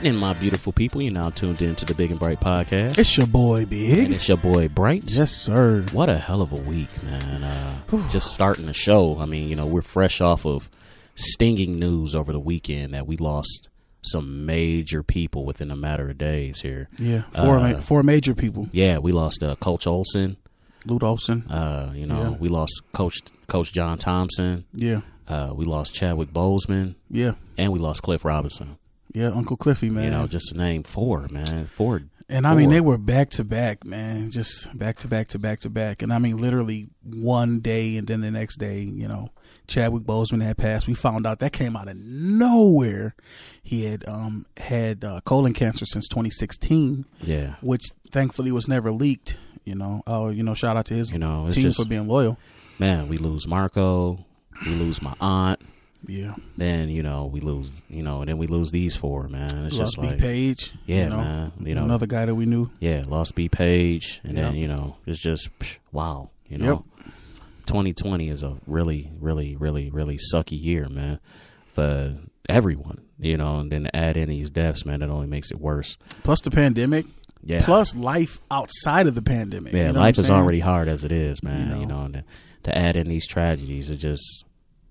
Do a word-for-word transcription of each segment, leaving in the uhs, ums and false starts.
happening, my beautiful people? You're now tuned in to the Big and Bright podcast. It's your boy, Big. And it's your boy, Bright. Yes, sir. What a hell of a week, man. Uh, just starting the show. I mean, you know, we're fresh off of stinging news over the weekend that we lost some major people within a matter of days here. Yeah, four, uh, ma- four major people. Yeah, we lost uh, Coach Olson. Lute Olson. Uh, you know, Yeah. we lost Coach Coach John Thompson. Yeah. Uh, we lost Chadwick Boseman. Yeah. And we lost Cliff Robinson. Yeah, Uncle Cliffy, man. You know, just to name four, man. Four. And I four. mean, they were back to back, man. Just back to back to back to back. And I mean, literally one day and then the next day, you know, Chadwick Boseman had passed. We found out that came out of nowhere. He had um, had uh, colon cancer since twenty sixteen. Yeah. Which thankfully was never leaked. You know, oh, you know, shout out to his you know, it's team just, for being loyal. Man, we lose Marco. We lose my aunt. Yeah. Then, you know, we lose, you know, and then we lose these four, man. It's Lost just B like, Page. yeah, you know, man. You know, another guy that we knew. Yeah, lost B Page. And Yeah. then, you know, it's just, psh, wow. You know, Yep. twenty twenty is a really, really, really, really sucky year, man, for everyone, you know, and then to add in these deaths, man, that only makes it worse. Plus the pandemic. Yeah. Plus life outside of the pandemic. Yeah, you know life what I'm is saying? already hard as it is, man. You know. You know, and to, to add in these tragedies, it just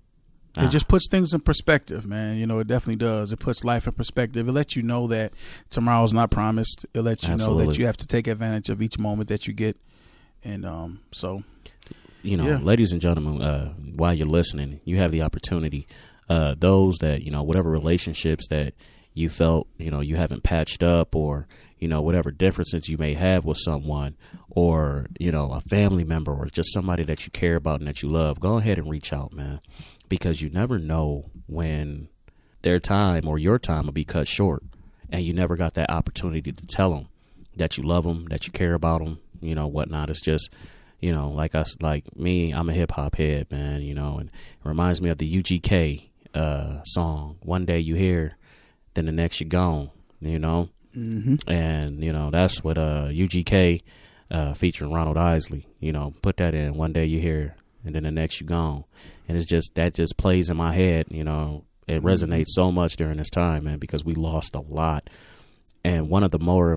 It just puts things in perspective, man. You know, it definitely does. It puts life in perspective. It lets you know that tomorrow's not promised. It lets you know Absolutely. that you have to take advantage of each moment that you get. And um, so, you know, yeah. ladies and gentlemen, uh, while you're listening, you have the opportunity. Uh, those that, you know, whatever relationships that you felt, you know, you haven't patched up, or, you know, whatever differences you may have with someone, or, you know, a family member, or just somebody that you care about and that you love, go ahead and reach out, man, because you never know when their time or your time will be cut short, and you never got that opportunity to tell them that you love them, that you care about them, you know, whatnot. It's just, you know, like us, like me, I'm a hip hop head, man, you know, and it reminds me of the U G K uh, song. One day you here, then the next you're gone, you know. mm-hmm. And, you know, that's what uh, U G K uh, featuring Ronald Isley, you know, put that in. One day you're here, and then the next you're gone. And it's just, that just plays in my head, you know. It Mm-hmm. resonates so much during this time, man, because we lost a lot. And one of the more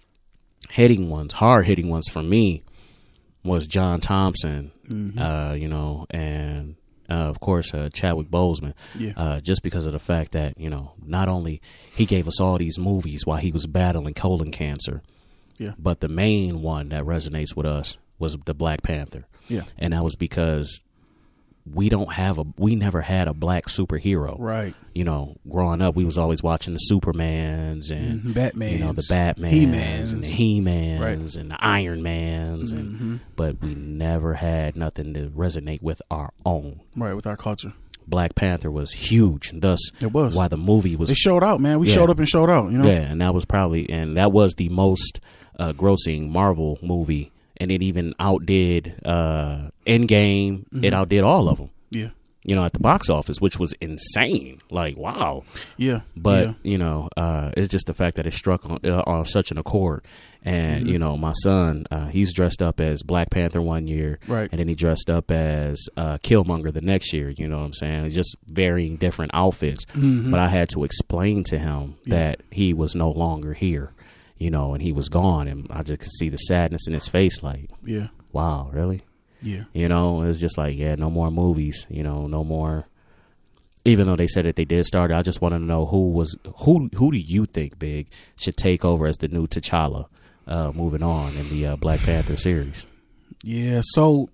hitting ones, hard hitting ones for me, was John Thompson, Mm-hmm. uh, you know, and uh, of course uh, Chadwick Boseman, Yeah. uh, just because of the fact that, you know, not only he gave us all these movies while he was battling colon cancer, Yeah. but the main one that resonates with us was the Black Panther, Yeah. and that was because we don't have a, we never had a black superhero, Right. you know. Growing up, we was always watching the Supermans and Mhm. Batmans. you know, the Batmans He-Mans. and the He-Mans Right. and the Iron Mans, and Mhm. but we never had nothing to resonate with our own. Right, with our culture. Black Panther was huge, and thus It was. why the movie was They showed out, man. We Yeah. showed up and showed out, you know? yeah, and that was probably and that was the most uh, grossing Marvel movie, and it even outdid uh, Endgame. Mm-hmm. It outdid all of them, Yeah. you know, at the box office, which was insane. Like, wow. Yeah. But, yeah. you know, uh, it's just the fact that it struck on, uh, on such an accord. And, Mm-hmm. you know, my son, uh, he's dressed up as Black Panther one year. Right. And then he dressed up as uh, Killmonger the next year. You know what I'm saying? It's just varying different outfits. Mhm. But I had to explain to him Yeah. that he was no longer here, you know, and he was gone. And I just could see the sadness in his face, like, Yeah. wow, really? Yeah. You know, it's just like, yeah, no more movies, you know, no more. Even though they said that they did start, I just want to know who was who. Who do you think, Big, should take over as the new T'Challa, uh, moving on in the uh, Black Panther series? Yeah. So,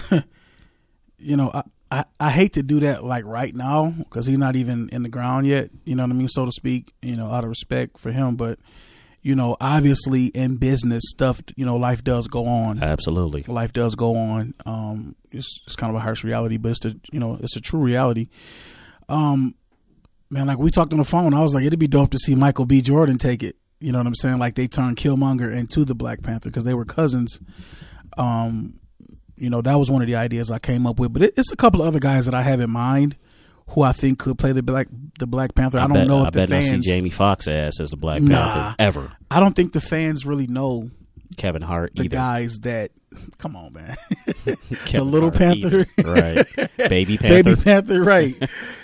you know, I, I, I hate to do that like right now because he's not even in the ground yet. You know what I mean, so to speak. You know, out of respect for him, but you know, obviously in business stuff, you know, life does go on. Absolutely. Life does go on. Um, it's it's kind of a harsh reality, but it's the you know it's a true reality. Um, man, like we talked on the phone, I was like, it'd be dope to see Michael B. Jordan take it. You know what I'm saying? Like they turned Killmonger into the Black Panther because they were cousins. Um, you know, that was one of the ideas I came up with. But it, it's a couple of other guys that I have in mind who I think could play the Black the Black Panther. I, I don't bet, know if I the bet fans. I see Jamie Foxx ass as the Black Nah. Panther ever. I don't think the fans really know Kevin Hart the either. guys that. Come on, man. Kevin the Little Hart Panther, either. Right? Baby Panther. Baby Panther, right?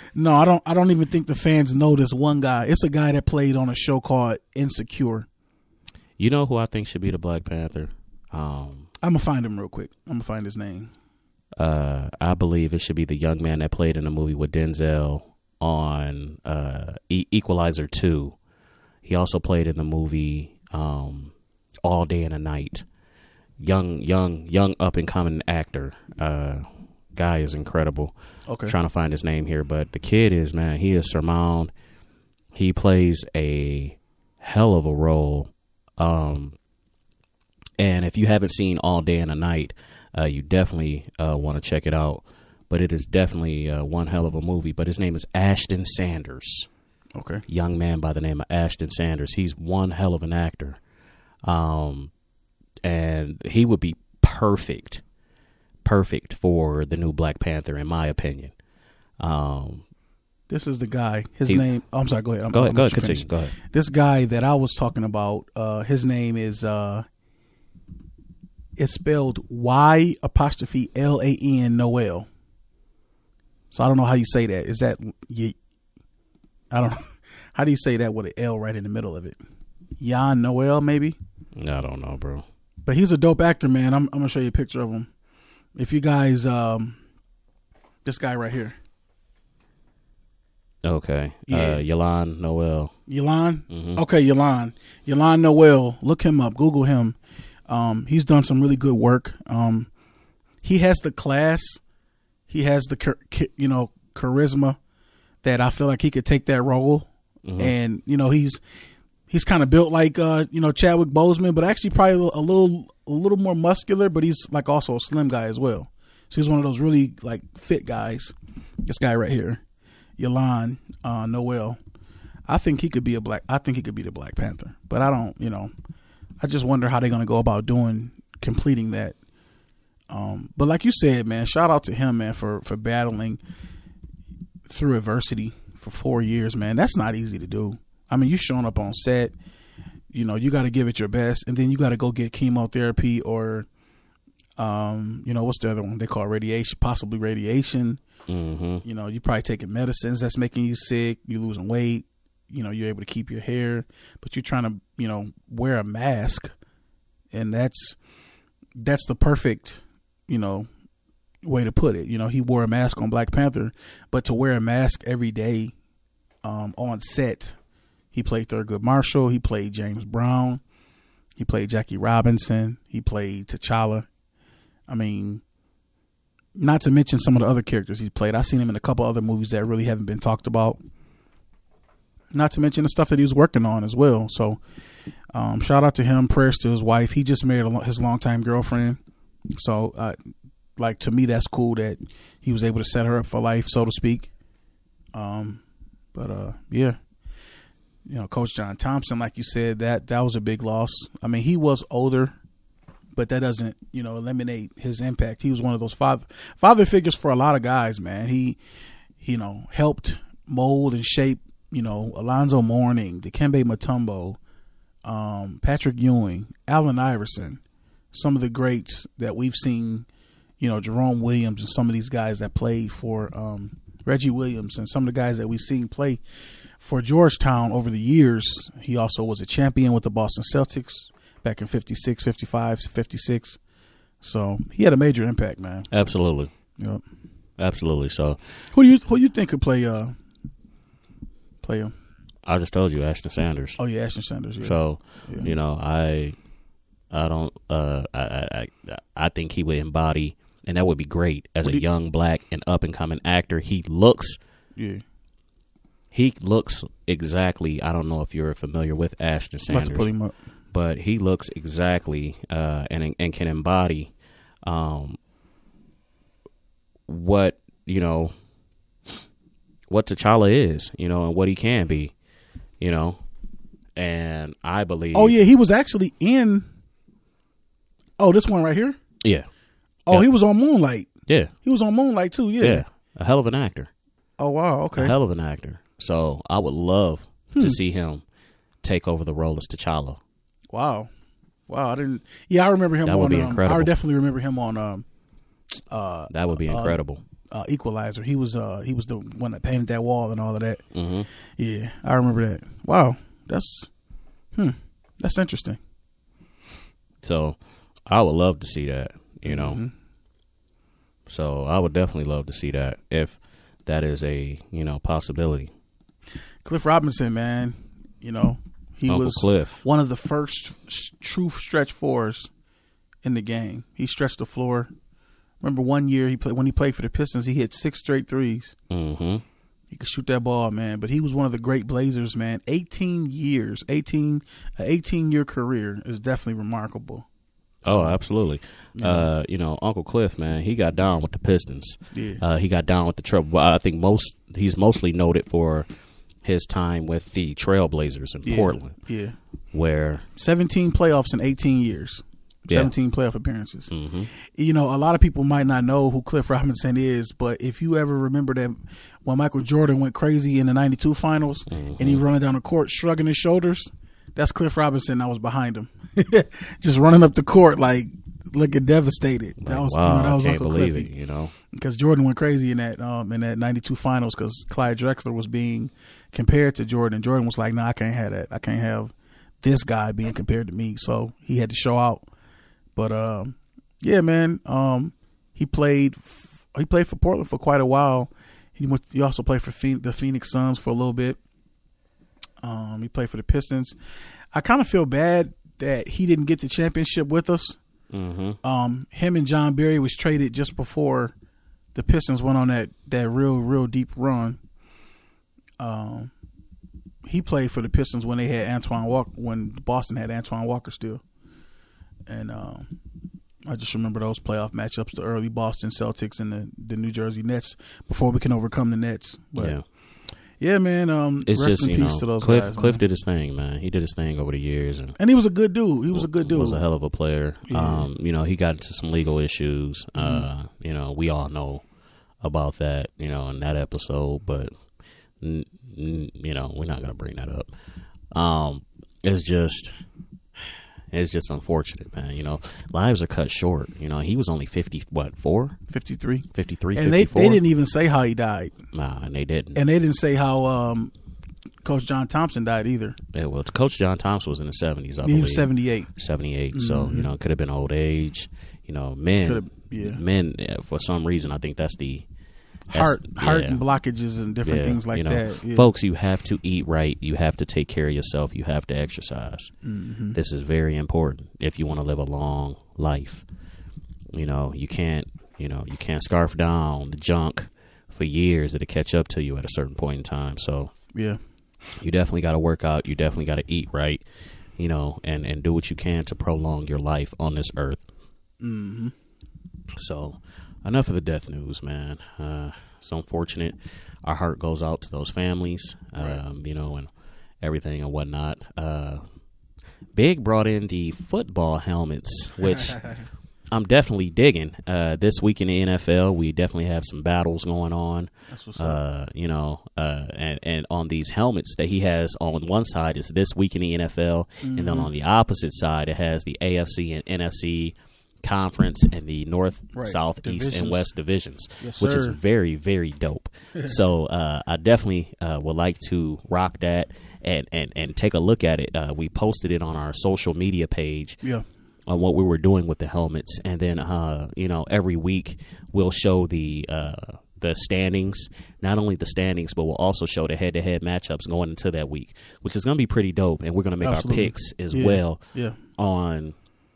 No, I don't. I don't even think the fans know this one guy. It's a guy that played on a show called Insecure. You know who I think should be the Black Panther? Um, I'm gonna find him real quick. I'm gonna find his name. Uh, I believe it should be the young man that played in a movie with Denzel on uh, e- Equalizer two. He also played in the movie um, All Day and a Night. Young, young, young up and coming actor. Uh, guy is incredible. Okay. Trying to find his name here, but the kid is, man, he is surmount. He plays a hell of a role. Um, and if you haven't seen All Day and a Night, uh, you definitely uh, want to check it out. But it is definitely uh, one hell of a movie. But his name is Ashton Sanders. Okay. Young man by the name of Ashton Sanders. He's one hell of an actor. Um, and he would be perfect, perfect for the new Black Panther, in my opinion. Um, this is the guy. His he, name. Oh, I'm sorry. Go ahead. I'm, go ahead. I'm Go ahead. Continue. Go ahead. This guy that I was talking about. Uh, his name is. Uh, it's spelled Y apostrophe L A N Noel. So I don't know how you say that. Is that you? I don't know. How do you say that with an L right in the middle of it? Jan Noel, maybe? I don't know, bro. But he's a dope actor, man. I'm, I'm going to show you a picture of him. If you guys, um, this guy right here. Okay. Yeah. Uh, Yalan Noel. Yalan? Mm-hmm. Okay, Yalan. Yalan Noel. Look him up. Google him. Um, he's done some really good work. Um, he has the class. He has the, you know, charisma that I feel like he could take that role. Mm-hmm. And, you know, he's he's kind of built like, uh, you know, Chadwick Boseman, but actually probably a little a little more muscular, but he's like also a slim guy as well. So he's one of those really like fit guys. This guy right here, Yalan uh, Noel. I think he could be a black. I think he could be the Black Panther, but I don't, you know, I just wonder how they're going to go about doing, completing that. Um, but like you said, man, shout out to him, man, for, for battling through adversity for four years, man. That's not easy to do. I mean, you showing up on set, you know, you got to give it your best, and then you got to go get chemotherapy or, um, you know, what's the other one? They call it radiation, possibly radiation. Mm-hmm. You know, you probably taking medicines that's making you sick. You losing weight. You know, you're able to keep your hair, but you're trying to, you know, wear a mask, and that's that's the perfect, you know, way to put it. You know, he wore a mask on Black Panther, but to wear a mask every day um, on set, he played Thurgood Marshall, he played James Brown, he played Jackie Robinson, he played T'Challa. I mean, not to mention some of the other characters he's played. I've seen him in a couple other movies that really haven't been talked about. Not to mention the stuff that he was working on as well. So, um, shout out to him. Prayers to his wife. He just married a, his longtime girlfriend. So, uh, like, to me, that's cool that he was able to set her up for life, so to speak. Um, but, uh, yeah. You know, Coach John Thompson, like you said, that, that was a big loss. I mean, he was older, but that doesn't, you know, eliminate his impact. He was one of those father, father figures for a lot of guys, man. He, you know, helped mold and shape, you know, Alonzo Mourning, Dikembe Mutombo, um, Patrick Ewing, Allen Iverson, some of the greats that we've seen, you know, Jerome Williams and some of these guys that played for um, Reggie Williams and some of the guys that we've seen play for Georgetown over the years. He also was a champion with the Boston Celtics back in fifty-six, fifty-five, fifty-six. So he had a major impact, man. Absolutely. Yep. Absolutely. So who do you who you think could play uh play him? I just told you, Ashton Sanders. Oh yeah, Ashton Sanders. Yeah. So yeah. you know, I I don't uh I, I I think he would embody, and that would be great as what a you, young black and up and coming actor. He looks yeah. He looks exactly. I don't know if you're familiar with Ashton Sanders, about to put him up. but he looks exactly uh, and and can embody um, what you know what T'Challa is, you know, and what he can be, you know. And I believe. Oh yeah, he was actually in. Oh, this one right here. Yeah. Oh, yep. He was on Moonlight. Yeah. He was on Moonlight too. Yeah. Yeah. A hell of an actor. Oh wow. Okay. A hell of an actor. So I would love hmm. to see him take over the role as T'Challa. Wow. Wow. I didn't. Yeah, I remember him. That on, would be um, incredible. I definitely remember him on. Um, uh, that would be incredible. uh, Equalizer. He was uh, he was the one that painted that wall and all of that. Mm-hmm. Yeah, I remember that. Wow, that's hmm, that's interesting. So I would love to see that, you know. Mm-hmm. So I would definitely love to see that if that is a, you know, possibility. Cliff Robinson, man, you know, he Uncle was Cliff. one of the first sh- true stretch fours in the game. He stretched the floor. Remember one year he played when he played for the Pistons, he hit six straight threes. Mm-hmm. He could shoot that ball, man. But he was one of the great Blazers, man. eighteen years, eighteen, an eighteen-year career is definitely remarkable. Oh, absolutely. Yeah. Uh, you know, Uncle Cliff, man, he got down with the Pistons. Yeah. Uh, he got down with the trouble. I think most he's mostly noted for his time with the Trailblazers in Yeah. Portland, Yeah. where seventeen playoffs in eighteen years. Yeah. seventeen playoff appearances. mm-hmm. You know, a lot of people might not know who Cliff Robinson is, but if you ever remember that when Michael Jordan went crazy in the ninety-two finals Mm-hmm. and he running down the court shrugging his shoulders, that's Cliff Robinson. I was behind him. Just running up the court like looking devastated. Like, that was, wow, you know, that was I can't Uncle believe Cliffy. it, you know. Because Jordan went crazy in that um, in that ninety-two finals because Clyde Drexler was being compared to Jordan. Jordan was like, "No, nah, I can't have that. I can't have this guy being compared to me." So he had to show out. But um, yeah, man, um, he played. F- he played for Portland for quite a while. He went. He also played for Phoenix, the Phoenix Suns for a little bit. Um, he played for the Pistons. I kind of feel bad that he didn't get the championship with us. Mm-hmm. Um, him and John Barry was traded just before the Pistons went on that, that real, real deep run. Um, he played for the Pistons when they had Antoine Walker, when Boston had Antoine Walker still. And um, I just remember those playoff matchups, the early Boston Celtics and the, the New Jersey Nets before we can overcome the Nets. But yeah. Yeah, man. Um, It's rest just, in you peace know, to those Cliff, guys. Cliff man. did his thing, man. He did his thing over the years. And And he was a good dude. He was a good dude. was a hell of a player. Yeah. Um, you know, he got into some legal issues. Mm-hmm. Uh, you know, we all know about that, you know, in that episode, but, n- n- you know, we're not going to bring that up. Um, it's just, it's just unfortunate, man. You know, lives are cut short. You know, he was only fifty, what, four? fifty-three. fifty-three, And they, fifty-four? they didn't even say how he died. Nah, and they didn't. And they didn't say how um, Coach John Thompson died either. Yeah, well, Coach John Thompson was in the seventies, I He believe. was seventy-eight. seventy-eight. So, Mhm. you know, it could have been old age. You know, men, Could've- yeah. men, yeah, for some reason, I think that's the that's- Heart, heart yeah. and blockages and different Yeah, things like you know, that. Yeah. Folks, you have to eat right. You have to take care of yourself. You have to exercise. Mm-hmm. This is very important if you want to live a long life. You know, you can't, you know, you can't scarf down the junk for years. It'll catch up to you at a certain point in time. So, Yeah. you definitely got to work out. You definitely got to eat right, you know, and, and do what you can to prolong your life on this earth. Mm-hmm. So, enough of the death news, man. Uh, it's unfortunate. Our heart goes out to those families, um, Right. you know, and everything and whatnot. Uh, Big brought in the football helmets, which I'm definitely digging. Uh, this week in the N F L, we definitely have some battles going on. That's what's up. Uh, you know, uh, and, and on these helmets that he has on one side is this week in the N F L, and then Mhm. on the opposite side, it has the A F C and N F C conference and the North, Right. South, East, Divisions. and West divisions, Yes, which is sir. very, very dope. So uh, I definitely uh, would like to rock that and, and, and take a look at it. Uh, we posted it on our social media page Yeah. on what we were doing with the helmets, and then uh, you know, every week we'll show the uh, the standings, not only the standings, but we'll also show the head-to-head matchups going into that week, which is going to be pretty dope. And we're going to make Absolutely. our picks as Yeah. well Yeah. on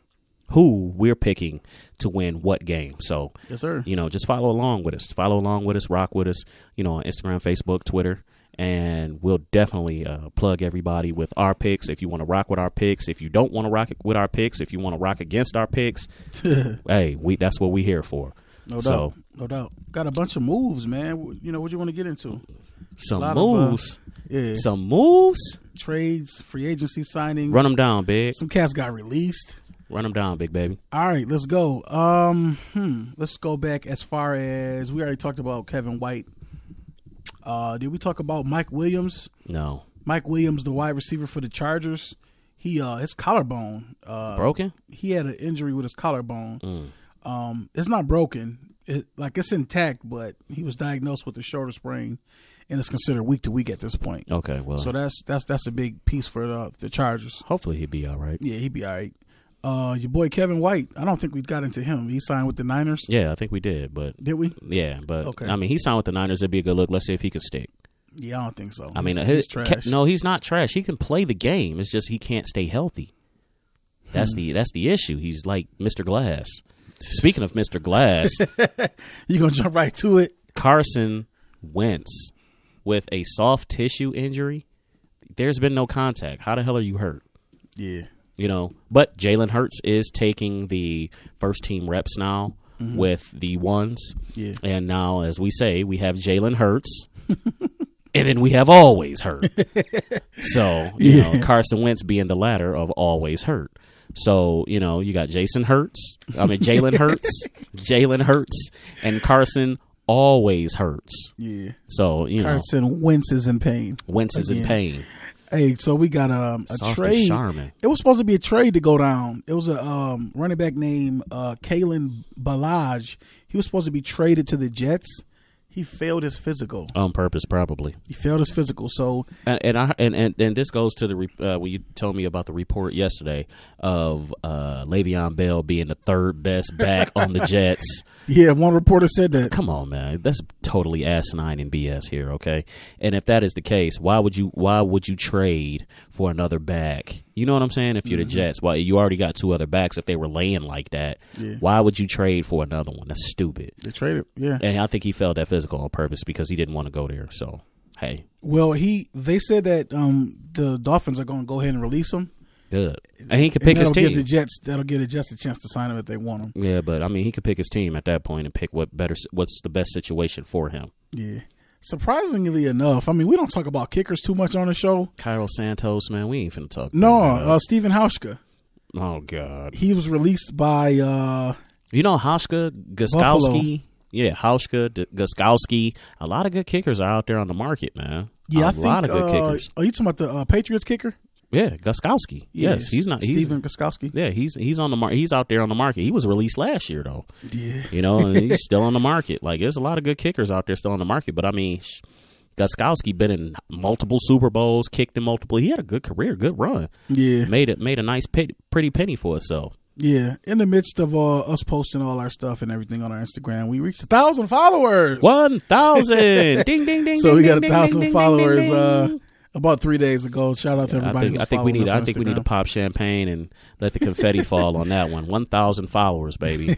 who we're picking to win what game. So, Yes, sir. you know, just follow along with us. Follow along with us. Rock with us, you know, on Instagram, Facebook, Twitter. And we'll definitely uh, plug everybody with our picks. If you want to rock with our picks, if you don't want to rock with our picks, if you want to rock against our picks, hey, we that's what we're here for. No doubt. So- no doubt. Got a bunch of moves, man. You know, what you want to get into? Some lot of, uh, moves, Yeah. some moves. Trades, free agency signings. Run them down, big. Some cats got released. Run them down, big baby. All right, let's go. Um, hmm, let's go back as far as we already talked about Kevin White. Uh, did we talk about Mike Williams? No, Mike Williams, the wide receiver for the Chargers. He uh, his collarbone uh, broken. He had an injury with his collarbone. Mm. Um, it's not broken. it, like it's intact, but he was diagnosed with a shoulder sprain, and it's considered week to week at this point. Okay, well, so that's that's that's a big piece for the, the Chargers. Hopefully he'll be all right. Yeah, he'll be all right. Uh, your boy Kevin White, I don't think we got into him. He signed with the Niners. Yeah, I think we did, but did we? Yeah, but okay. I mean, he signed with the Niners. It'd be a good look. Let's see if he could stick. Yeah, I don't think so. I he's, mean, he's his, trash. Ke- no, he's not trash. He can play the game. It's just he can't stay healthy. That's hmm. the that's the issue. He's like Mister Glass. Speaking of Mister Glass, you gonna jump right to it? Carson Wentz with a soft tissue injury. There's been no contact. How the hell are you hurt? Yeah. You know, but Jalen Hurts is taking the first team reps now mm-hmm. with the ones. Yeah. And now, as we say, we have Jalen Hurts and then we have always hurt. So, you yeah. know, Carson Wentz being the latter of always hurt. So, you know, you got Jason Hurts. I mean, Jalen Hurts, Jalen Hurts, and Carson always hurts. Yeah. So, you Carson know. Carson Wentz is in pain. Wentz is Again. in pain. Hey, so we got um, a Soft trade. Charmin. It was supposed to be a trade to go down. It was a um, running back named uh, Kalen Ballage. He was supposed to be traded to the Jets. He failed his physical on purpose, probably. He failed his physical. So and and I, and, and and this goes to the uh, when you told me about the report yesterday of uh, Le'Veon Bell being the third best back on the Jets. Yeah, one reporter said that. Come on, man, that's totally asinine and B S here. Okay, and if that is the case, why would you why would you trade for another back? You know what I'm saying? If you're mm-hmm. the Jets, why you already got two other backs. If they were laying like that, yeah. why would you trade for another one? That's stupid. They traded, yeah. And I think he failed that physical on purpose because he didn't want to go there. So, hey. Well, he they said that um, the Dolphins are going to go ahead and release him. Good. And he could pick his team. Give the Jets, that'll give the Jets a chance to sign him if they want him. Yeah, but I mean, he could pick his team at that point and pick what better, what's the best situation for him. Yeah. Surprisingly enough, I mean, we don't talk about kickers too much on the show. Cairo Santos, man, we ain't finna talk about No, uh, Stephen Hauschka. Oh, God. He was released by... Uh, you know Hauschka, Gostkowski? Yeah, Hauschka, D- Gostkowski. A lot of good kickers are out there on the market, man. Yeah, a I think, lot of good uh, kickers. Are you talking about the uh, Patriots kicker? Yeah, Gostkowski. Yeah, yes, he's not. He's, Stephen Gostkowski. Yeah, he's he's on the mar- He's out there on the market. He was released last year though. Yeah, you know, and he's still on the market. Like, there's a lot of good kickers out there still on the market. But I mean, Gostkowski been in multiple Super Bowls, kicked in multiple. He had a good career, good run. Yeah, made it made a nice pit, pretty penny for himself. Yeah, in the midst of uh, us posting all our stuff and everything on our Instagram, we reached a thousand followers. One thousand, ding ding ding. So ding, we got ding, a thousand ding, followers. Ding, ding, uh, ding. About three days ago. Shout out to everybody. I think, who's I think we need. I think Instagram. we need to pop champagne and let the confetti fall on that one. One thousand followers, baby.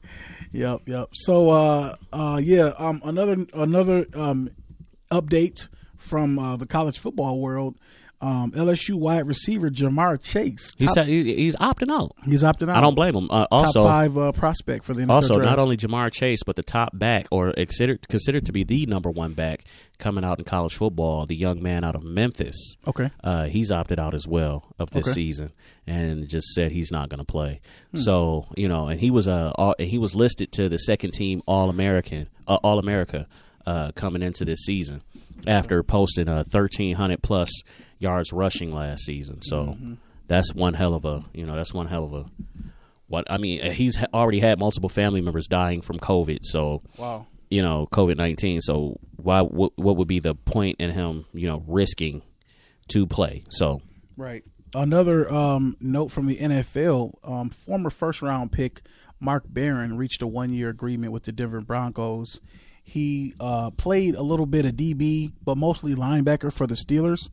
Yep, yep. So, uh, uh, yeah. Um, another another um, update from uh, the college football world. Um, L S U wide receiver Jamar Chase. He said he, he's opting out. He's opting out. I don't blame him. Uh, also, top five uh, prospect for the N F L also draft. Not only Jamar Chase, but the top back, or considered considered to be the number one back coming out in college football, the young man out of Memphis. Okay, uh, he's opted out as well of this okay. season, and just said he's not going to play. Hmm. So you know, and he was a uh, he was listed to the second team All American, uh, All America uh, coming into this season after posting a thirteen hundred plus yards rushing last season. So mm-hmm. that's one hell of a, you know, that's one hell of a, what, I mean, he's already had multiple family members dying from COVID. So, wow, you know, COVID nineteen. So why, what, what would be the point in him, you know, risking to play? So, right. Another um, note from the N F L, um, former first round pick Mark Barron reached a one year agreement with the Denver Broncos. He uh, played a little bit of D B, but mostly linebacker for the Steelers.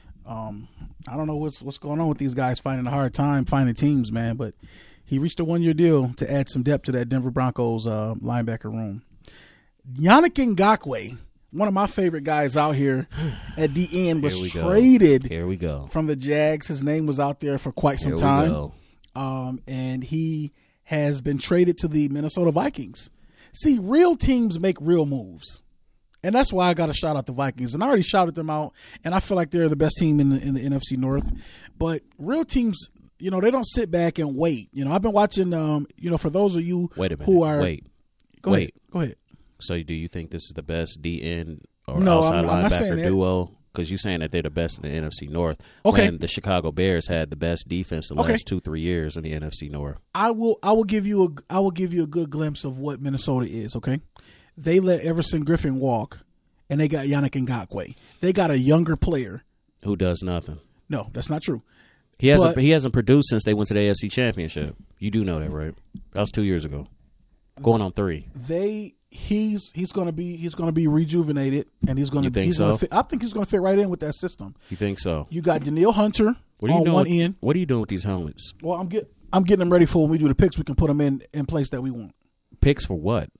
Um, I don't know what's what's going on with these guys finding a hard time finding teams, man. But he reached a one year deal to add some depth to that Denver Broncos uh, linebacker room. Yannick Ngakoue, one of my favorite guys out here at the end, was Here traded Here we go. from the Jags. His name was out there for quite some Here time. We go. Um, and he has been traded to the Minnesota Vikings. See, real teams make real moves. And that's why I got to shout out the Vikings. And I already shouted them out, and I feel like they're the best team in the, in the N F C North. But real teams, you know, they don't sit back and wait. You know, I've been watching, um, you know, for those of you Wait a minute. who are. Wait. Go Wait. ahead. Go ahead. So do you think this is the best D N or No, outside I'm- I'm not linebacker saying that. duo because you're saying that they're the best in the N F C North. Okay. When the Chicago Bears had the best defense the Okay. last two, three years in the N F C North. I will I will give you a I will give you a good glimpse of what Minnesota is, okay? They let Everson Griffin walk, and they got Yannick Ngakoue. They got a younger player. Who does nothing. No, that's not true. He hasn't But- he hasn't produced since they went to the A F C Championship. You do know that, right? That was two years ago. Going on three. They he's he's gonna be he's gonna be rejuvenated, and he's gonna You think he's so? gonna fit, I think he's gonna fit right in with that system. You think so? You got Daniil Hunter What are you on doing? one with- end. What are you doing with these helmets? Well, I'm get I'm getting them ready for when we do the picks. We can put them in in place that we want. Picks for what?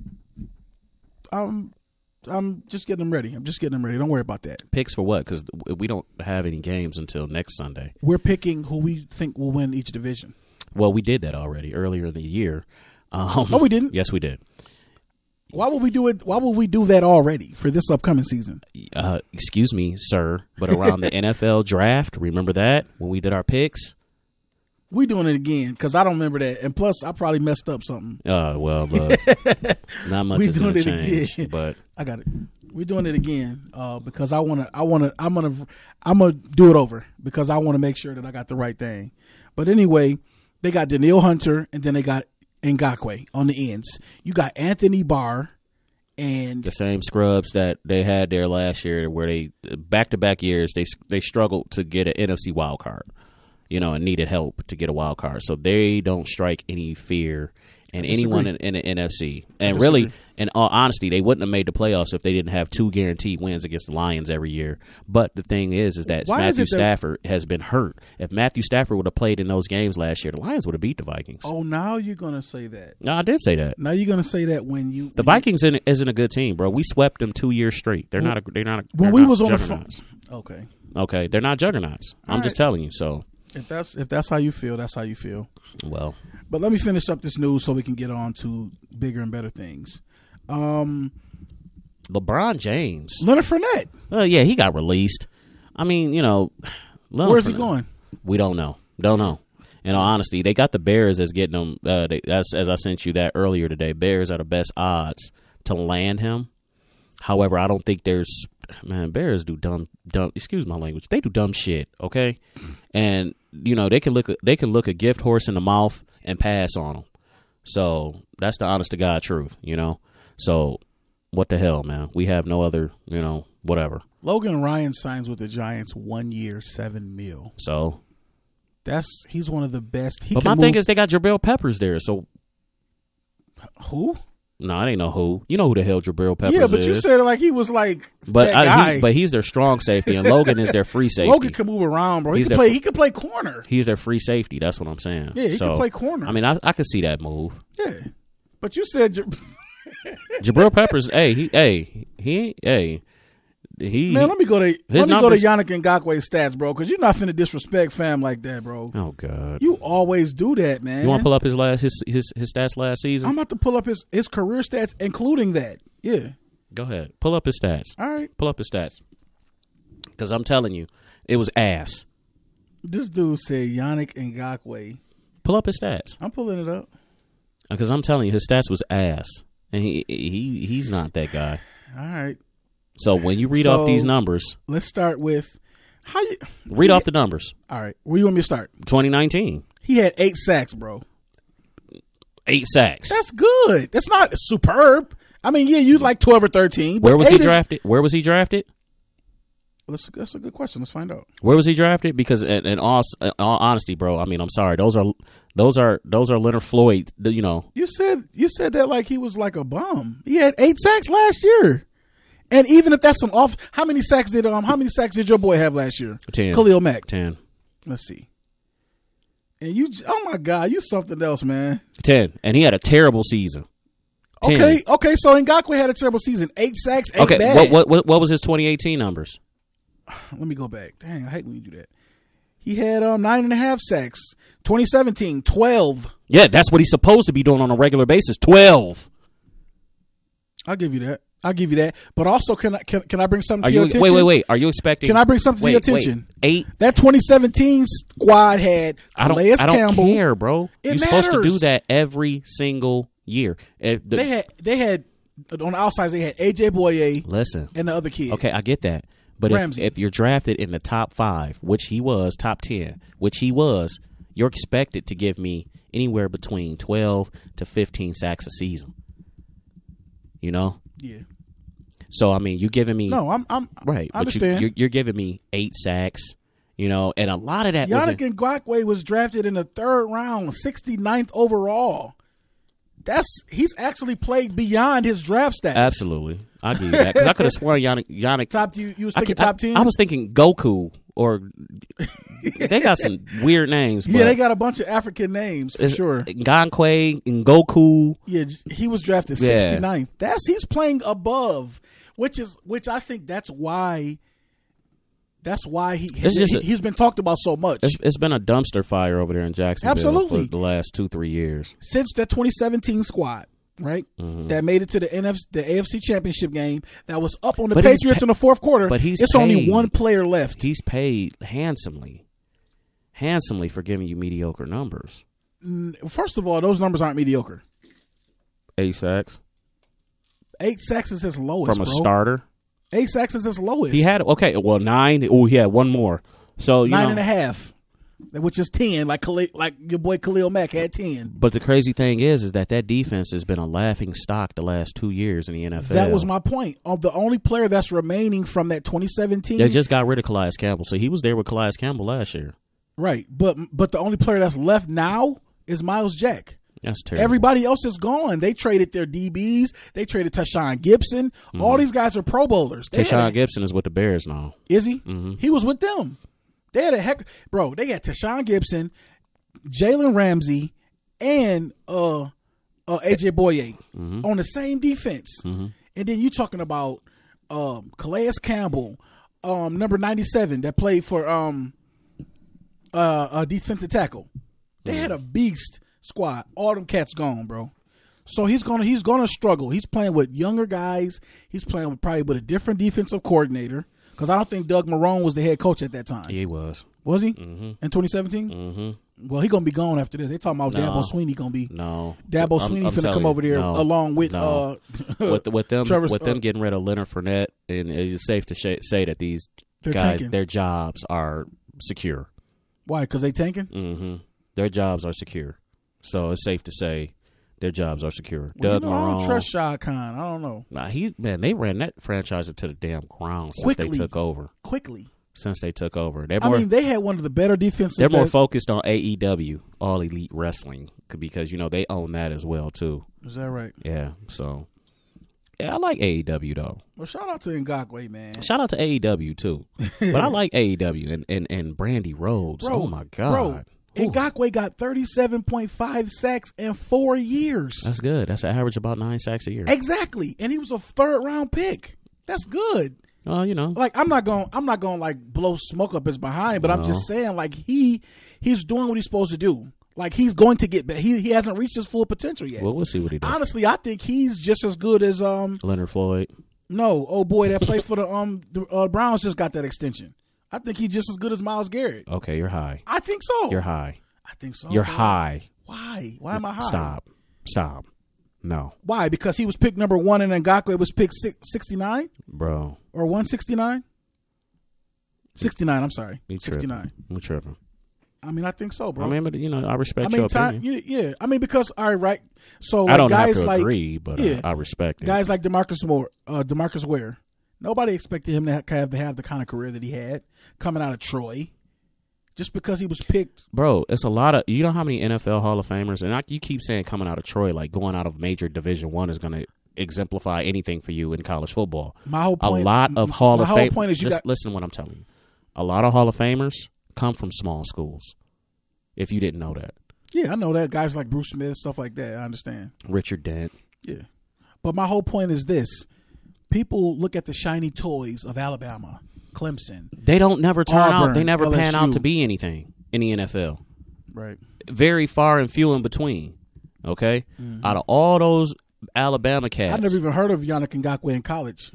Um, I'm just getting them ready. I'm just getting them ready. Don't worry about that. Picks for what? Because we don't have any games until next Sunday. We're picking who we think will win each division. Well, we did that already earlier in the year. Um, Oh, we didn't? Yes, we did. Why would we do it? Why would we do that already for this upcoming season? Uh, excuse me, sir, but around the N F L draft, remember that when we did our picks? We doing it again because I don't remember that, and plus I probably messed up something. Uh, well, look, not much We is going doing to it change, again. but I got it. We're doing it again uh, because I want to. I want to. I'm gonna. I'm gonna do it over because I want to make sure that I got the right thing. But anyway, they got Daniil Hunter, and then they got Ngakoue on the ends. You got Anthony Barr, and the same scrubs that they had there last year, where they back to back years they they struggled to get an N F C wild card, you know, and needed help to get a wild card. So they don't strike any fear in anyone in, in the N F C. And really, in all honesty, they wouldn't have made the playoffs if they didn't have two guaranteed wins against the Lions every year. But the thing is, is that Why is Matthew it that- Stafford has been hurt. If Matthew Stafford would have played in those games last year, the Lions would have beat the Vikings. oh, now you're gonna say that. No, I did say that. Now you're gonna say that when you The when Vikings in, isn't a good team, bro. We swept them two years straight. They're not. A, they're not. A, when they're we not was on the phone. juggernauts. Okay, Okay, they're not juggernauts. I'm All just right. telling you. So, if that's if that's how you feel, that's how you feel. well, But let me finish up this news so we can get on to bigger and better things. Um, LeBron James. Leonard Fournette, Oh yeah, he got released. I mean, you know, Leonard where's he Fournette- going? We don't know. Don't know. In all honesty, they got the Bears as getting them. Uh, they, as, as I sent you that earlier today, Bears are the best odds to land him. However, I don't think there's man. Bears do dumb, dumb. Excuse my language. They do dumb shit. Okay, and you know they can look. They can look a gift horse in the mouth and pass on them. So that's the honest to God truth. You know. So what the hell, man? We have no other. You know, whatever. Logan Ryan signs with the Giants, one year, seven mil. So, That's he's one of the best. He but can my move, thing is they got Jabril Peppers there. So who? no, I ain't know who. You know who the hell Jabril Peppers Yeah, but is. you said it like he was like But that I, guy. he, but he's their strong safety, and Logan is their free safety. Logan can move around, bro. He He's can their play. fr- He can play corner. He's their free safety. That's what I'm saying. Yeah, he so, can play corner. I mean, I, I could see that move. Yeah, but you said Jab- Jabril Peppers, hey, he, hey, he, hey, he. man. Let me go to let me numbers- go to Yannick Ngakoue's stats, bro, because you're not finna disrespect fam like that, bro. Oh God, You always do that, man. you want to pull up his last his his his stats last season? I'm about to pull up his his career stats, including that. Yeah. Go ahead, pull up his stats. All right. Pull up his stats, because I'm telling you, it was ass. This dude said Yannick Ngakoue. Pull up his stats, I'm pulling it up. because I'm telling you, his stats was ass, and he he he's not that guy. All right. So when you read So- off these numbers, Let's start with how you read off the numbers. All right. Where you want me to start? twenty nineteen, He had eight sacks, bro. eight sacks. That's good. That's not superb. I mean, yeah, you like twelve or thirteen. but Where was he eight is- drafted? Where was he drafted? That's, that's a good question. Let's find out. Where was he drafted? Because in, in, all, in all honesty, bro, I mean, I'm sorry. Those are those are those are Leonard Floyd. the- You know, You said you said that like he was like a bum. He had eight sacks last year, and even if that's some off, how many sacks did um how many sacks did your boy have last year? ten. Khalil Mack. ten. Let's see. And you, oh my God, you something else, man. ten. And he had a terrible season. ten. Okay, okay. So Ngakoue had a terrible season. Eight sacks, eight Okay. bad. What, what what what was his twenty eighteen numbers? Let me go back. Dang, I hate when you do that. He had um nine and a half sacks. twenty seventeen, twelve. Yeah, that's what he's supposed to be doing on a regular basis. twelve. I'll give you that. I'll give you that. But also, can I can, can I bring something Are to you your attention? wait wait wait? Are you expecting? Can I bring something to wait, your wait. attention? Eight. That twenty seventeen squad had I don't. Calais I don't Campbell. care, bro. It You're supposed to do matters. that every single year. If the, They had they had on the outsides they had A J Boye listen. and the other kid. Okay, I get that. But if, Ramsey. if you're drafted in the top five, which he was, top ten, which he was, you're expected to give me anywhere between twelve to fifteen sacks a season. You know? Yeah. So, I mean, you're giving me... No, I'm... I'm right. I but understand. You, you're, you're giving me eight sacks, you know, and a lot of that was... Yannick Ngakoue was drafted in the third round, sixty-ninth overall. That's He's actually played beyond his draft stats. Absolutely. I'll give you that. Because I could have sworn Yannick... Yannick Top, you, you was I thinking could- I- top ten? I, was thinking Goku or... they got some weird names. yeah, but they got a bunch of African names, for it's sure. Ngakoue and Goku. Yeah, he was drafted Yeah. sixty-ninth. That's he's playing above, which is which I think that's why that's why he, It's just he a- he's been talked about so much It's, it's been a dumpster fire over there in Jacksonville Absolutely. for the last two, three years. since the twenty seventeen squad, right? Mm-hmm. That made it to the N F C, the A F C Championship game. That was up on the But he's Patriots pa- in the fourth quarter. but he's it's only paid. one player left. He's paid handsomely, handsomely for giving you mediocre numbers. First of all, those numbers aren't mediocre. Eight sacks Eight sacks is his lowest, from a bro. starter. Eight sacks is his lowest. He had okay, well nine. Oh, he had one more. So you nine know, and a half, which is ten. Like Khalil, like your boy Khalil Mack had ten. But the crazy thing is, is that that defense has been a laughing stock the last two years in the N F L. That was my point. Of the only player that's remaining from that twenty seventeen, They just got rid of Calais Campbell, so he was there with Calais Campbell last year. right? But but the only player that's left now is Miles Jack. That's terrible. Everybody else is gone. They traded their D Bs. They traded Tashawn Gibson. All these guys are Pro Bowlers. They had Tashawn a- Gibson is with the Bears now. Is he? Mhm. He was with them. They had a heck, bro. They had Tashawn Gibson, Jalen Ramsey, and uh, uh A J Boye Mhm. on the same defense. Mhm. And then you talking about um, Calais Campbell, um, number ninety-seven, that played for um, uh, a defensive tackle. They had a beast squad. All them cats gone, bro. So he's gonna he's gonna struggle. He's playing with younger guys. He's playing with probably with a different defensive coordinator. Because I don't think Doug Marrone was the head coach at that time. Yeah, he was. Was he? Mm-hmm. In twenty seventeen? Mm-hmm. Well, he gonna be gone after this. They talking about No. Dabo Sweeney gonna be. No, Dabo I'm- Sweeney I'm finna telling come you, over there no, along with no. uh with with them Trevor's, with uh, them getting rid of Leonard Fournette, and it's safe to sh- say that these They're guys, tanking. their jobs are secure. Why? Because they tanking. Mm-hmm. Their jobs are secure, so it's safe to say their jobs are secure. Well, Doug you know, I don't Marrone, trust Shad Khan. I don't know. nah, he man, they ran that franchise into the damn ground since Quickly. they took over. Quickly. Since they took over, they're I more mean, they had one of the better defenses. they're more that- focused on A E W, All Elite Wrestling, because you know they own that as well too. Is that right? Yeah, so yeah, I like A E W though. Well, shout out to Ngakoue, man. Shout out to A E W too, but I like A E W and and, and Brandy Rhodes. Bro, oh my god, Bro, Ooh, Ngakoue got thirty-seven point five sacks in four years. that's good. That's an average about nine sacks a year. Exactly. And he was a third round pick. That's good. Well, you know, Like I'm not going I'm not going to like blow smoke up his behind, but I'm No. just saying like he he's doing what he's supposed to do. Like he's going to get better. He he hasn't reached his full potential yet. well, we'll see what he does. Honestly, I think he's just as good as um Leonard Floyd. no, old boy that played for the um the uh, Browns just got that extension. I think he's just as good as Myles Garrett. Okay, you're high. I think so. You're high. I think so. You're So high. Why? Why am I high? Stop. Stop. No, Why? Because he was picked number one and Ngakoue was picked sixty-nine bro. or one sixty-nine? sixty-nine, I'm sorry. You tripping. sixty-nine. I'm tripping. I mean, I think so, bro. I mean, but you know, I respect I mean, your time, opinion. yeah, yeah. I mean, because all right, right. So like, I don't guys have to like agree, but yeah. uh, I respect it. guys like Demarcus Moore, uh, Demarcus Ware. Nobody expected him to have, to have the kind of career that he had coming out of Troy, just because he was picked. Bro, it's a lot of, you know how many N F L Hall of Famers, and I, you keep saying coming out of Troy, like going out of major Division One is going to exemplify anything for you in college football. My whole point, a lot of Hall my of whole Fame. point is you Just got listen to what I'm telling you. A lot of Hall of Famers come from small schools. If you didn't know that, yeah, I know that guys like Bruce Smith, stuff like that. I understand. Richard Dent. Yeah, but my whole point is this: people look at the shiny toys of Alabama, Clemson, They don't never turn Auburn, out. They never pan L S U. out to be anything in the N F L. right? Very far and few in between. Okay, Mm-hmm. out of all those Alabama cats, I never even heard of Yannick Ngakoue in college.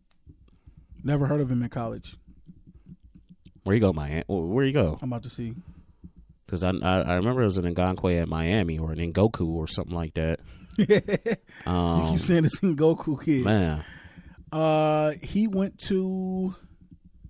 Never heard of him in college. where you go, Miami? Where you go? I'm about to see. Because I, I I remember it was an Ngakoue at Miami or an Ngoku or something like that. You Um, keep saying this in Goku kid. man, Uh, he went to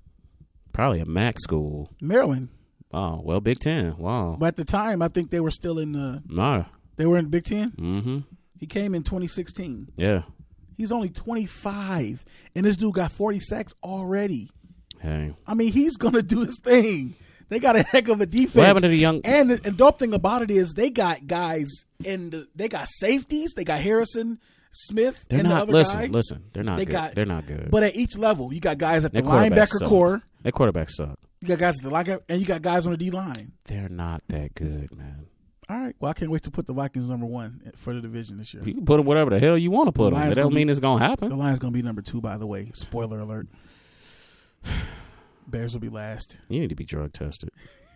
Probably a MAC school. Maryland. Oh, well, Big Ten. Wow. But at the time, I think they were still in the. Nah. They were in Big Ten. Mm-hmm. He came in twenty sixteen. Yeah. He's only twenty-five, and this dude got forty sacks already. Hey. I mean, he's gonna do his thing. They got a heck of a defense. What happened to the young? And the and dope thing about it is they got guys in the. They got safeties. They got Harrison Smith They're and not. the other Listen, guy. listen. They're not. They good. got- They're not good. But at each level, you got guys at the Their quarterback linebacker sucks. core. Their quarterbacks suck. You got guys at the linebacker, and you got guys on the D line. They're not that good, man. All right. Well, I can't wait to put the Vikings number one for the division this year. You can put them whatever the hell you want to put The them. Lions That don't gonna mean be- it's gonna The happen. Lions going to be number two, by the way. Spoiler alert. Bears will be last. You need to be drug tested.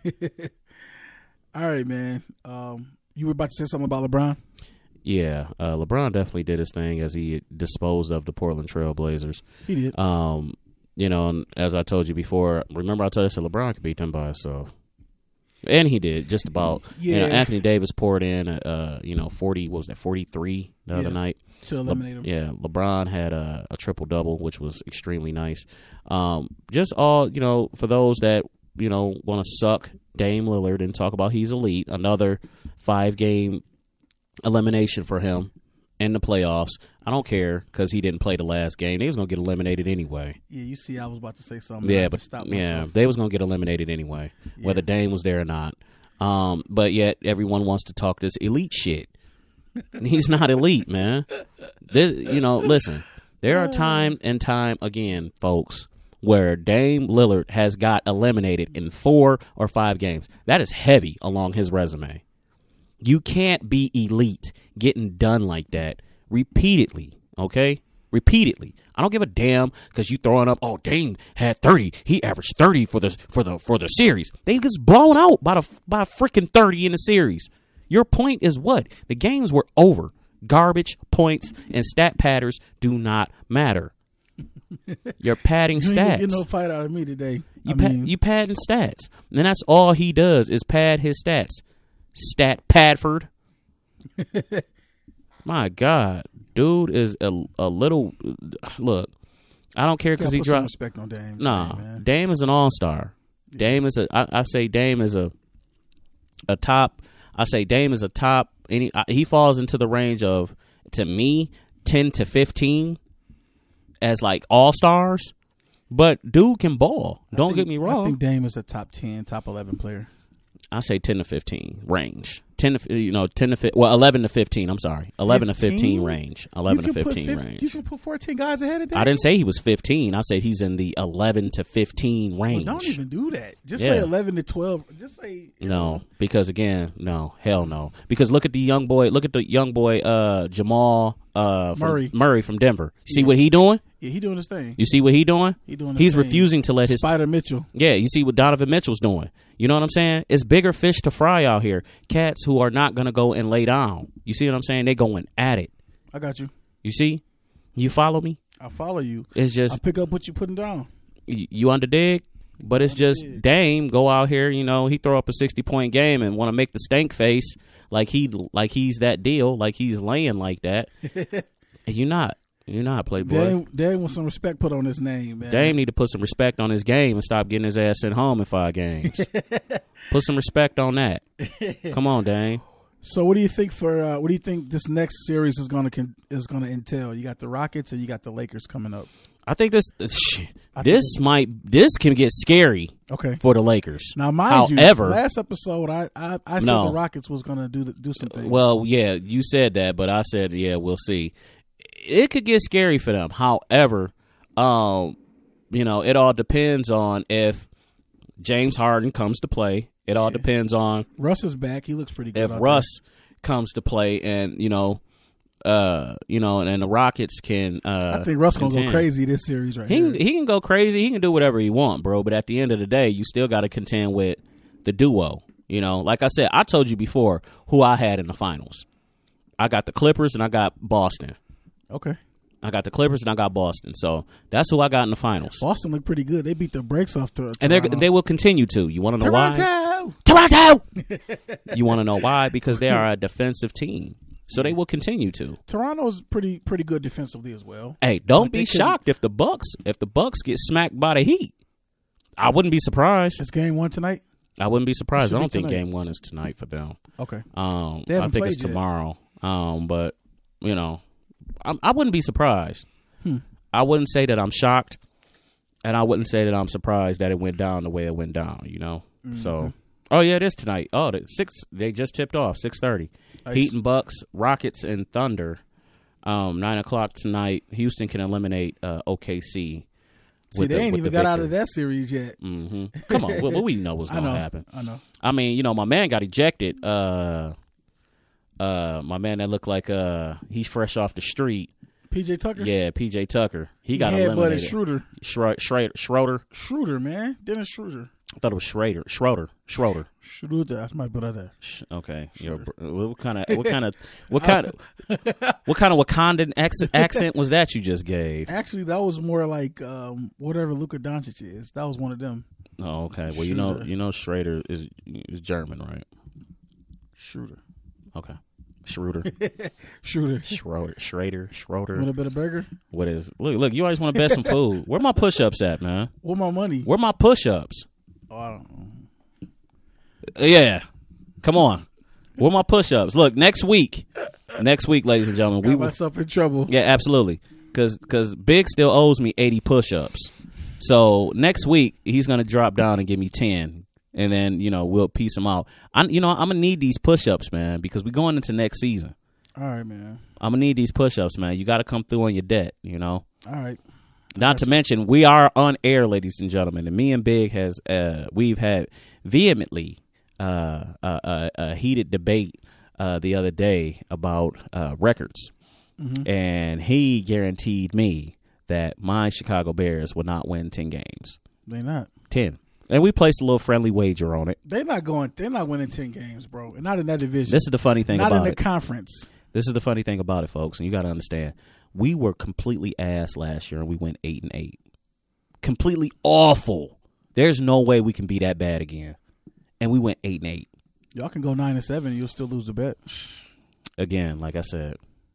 All right, man. Um, you were about to say something about LeBron? Yeah, uh, LeBron definitely did his thing as he disposed of the Portland Trail Blazers. He did. Um, you know, and as I told you before, remember I told you I said LeBron could beat them by himself. And he did, just about. Yeah. You know, Anthony Davis poured in, uh, you know, forty, what was that, forty-three the Yeah. other night. To eliminate him. Yeah, LeBron had a, a triple-double, which was extremely nice. Um, just all, you know, for those that, you know, want to suck Dame Lillard and talk about he's elite, another five-game elimination for him in the playoffs. I don't care because he didn't play the last game. They was going to get eliminated anyway. Yeah, you see, I was about to say something. Yeah, I but just stopped yeah, myself. they was going to get eliminated anyway, Yeah. whether Dame was there or not. Um, but yet everyone wants to talk this elite shit. He's not elite, man. This, you know, listen, there are time and time again, folks, where Dame Lillard has got eliminated in four or five games. That is heavy along his resume. You can't be elite getting done like that repeatedly, okay? Repeatedly. I don't give a damn because you throwing up, oh, Dame had thirty. He averaged thirty for the for the for the series. They gets blown out by the by freaking thirty in the series. Your point is what? The games were over. Garbage points and stat patterns do not matter. You're padding You ain't gonna stats. get no fight out of me today. You I pa- mean, you padding stats, and that's all he does is pad his stats. Stat Padford. My God, dude is a, a little. Look, I don't care because gotta he put some dropped. respect on Dame. Nah, man. Dame is an all star. Dame is a. I, I say Dame is a. A top. I say Dame is a top. Any uh, he falls into the range of, to me, ten to fifteen as like all stars. But dude can ball. I Don't think- get me wrong. I think Dame is a top ten, top eleven player. I say ten to fifteen range. ten to you know ten to fi- well eleven to fifteen. I'm sorry, eleven to fifteen fifteen? range. Eleven You to can put fifteen fif- range. You can put fourteen guys ahead of Dame. I didn't say he was fifteen. I said he's in the eleven to fifteen Well, range. don't even do that. Just Yeah. say eleven to twelve. Just say you No, know. because again, no, hell no. Because look at the young boy. Look at the young boy, uh, Jamal uh, from, Murray. Murray from Denver. You see Yeah. what he doing? Yeah, he doing his thing. You see what he doing? He doing his He's thing. refusing to let his Spider Mitchell. Yeah, you see what Donovan Mitchell's doing. You know what I'm saying? It's bigger fish to fry out here. Cats who are not going to go and lay down. You see what I'm saying? They going at it. I got you. You see? You follow me? I follow you. It's I just, pick up what you putting down. you, you under dig? But it's just dig. Dame go out here, you know, he throw up a sixty-point game and want to make the stank face like he like he's that deal, like he's laying like that. And you're not. You're not, Playboy. Dame, Dame wants some respect put on his name, man. Dame need to put some respect on his game and stop getting his ass sent home in five games. Put some respect on that. Come on, Dame. So, what do you think for uh, what do you think this next series is going to con- is going to entail? You got the Rockets and you got the Lakers coming up. I think this shit, I this might this can get scary Okay. for the Lakers. Now, mind However, you, last episode I I, I said No. the Rockets was going to do the, do some things. well, yeah, you said that, but I said, yeah, we'll see. It could get scary for them. However, um, you know, it all depends on if James Harden comes to play. It all Yeah. depends on Russ is back. He looks pretty good. if out Russ comes to play, and you know, uh, you know, and the Rockets can. Uh, there. I think Russ gonna go contend. crazy this series right He here. can, he can go crazy. He can do whatever he want, bro. But at the end of the day, you still got to contend with the duo. You know, like I said, I told you before who I had in the finals. I got the Clippers and I got Boston. Okay. I got the Clippers and I got Boston. So that's who I got in the finals. Boston looked pretty good. They beat the brakes off to And they Toronto. they will continue to. You want to know why? Toronto. Toronto. You want to know why? Because they are a defensive team. So they will continue to. Toronto's pretty pretty good defensively as well. Hey, don't But be they can- shocked if the Bucks if the Bucks get smacked by the Heat. I wouldn't be surprised. It's game one tonight. I wouldn't be surprised. I don't think tonight. game one is tonight for them. Okay. Um, They I haven't think it's played yet. tomorrow. Um, but you know, I, I wouldn't be surprised. Hmm. I wouldn't say that I'm shocked, and I wouldn't say that I'm surprised that it went down the way it went down. You know. Mm-hmm. So, oh yeah, it is tonight. Oh, the six. They just tipped off six thirty. Heat and Bucks, Rockets and Thunder. Um, nine o'clock tonight. Houston can eliminate uh, O K C. See, they the, ain't even the got out victory. of that series yet. Mm-hmm. Come on, well, we know what's I going to know. happen. I know. I mean, you know, my man got ejected. Uh, uh, my man that looked like uh, he's fresh off the street. P J Tucker. Yeah, P J Tucker. He got yeah, but eliminated. it's Schroeder. Schro- Schrader. Schroeder. Schroeder, man. Dennis Schroeder. I thought it was Schrader. Schroeder. Schroeder. Schroeder. That's my brother. Sh- Okay. You're, what kind of what kind of what kind of what kind of Wakandan accent, accent was that you just gave? Actually, that was more like um, whatever Luka Doncic is. That was one of them. Oh, okay. Well, you know, Schroeder. you know, Schrader is is German, right? Schroeder. Okay. Schroeder. Schroeder. Schroeder. Schrader. Want Schroeder. a bit of burger? What is? Look, look. You always want to bet some food. Where my push-ups at, man? Where my money? Where my push-ups? Oh, I don't know. Uh, Yeah. Come on. Where my push-ups? Look, next week. Next week, ladies and gentlemen, Got we will. myself in trouble. Yeah, absolutely. Because because Big still owes me eighty push-ups. So next week he's gonna drop down and give me ten, and then you know we'll piece them out. I you know I'm gonna need these push-ups, man, because we're going into next season. All right, man. I'm gonna need these push-ups, man. You got to come through on your debt, you know. All right. Not to mention we are on air, ladies and gentlemen, and me and Big has uh, we've had vehemently uh, uh, uh, a heated debate uh, the other day about uh, records. Mm-hmm. And he guaranteed me that my Chicago Bears would not win ten games. They not. ten. And we placed a little friendly wager on it. They're not going. They're not winning ten games, bro. And not in that division. This is the funny thing not about in the it. conference. This is the funny thing about it, folks, and you got to understand. We were completely ass last year, and we went eight and eight. Completely awful. There's no way we can be that bad again. And we went eight and eight. Y'all can go nine and seven. You'll still lose the bet. Again, like I said,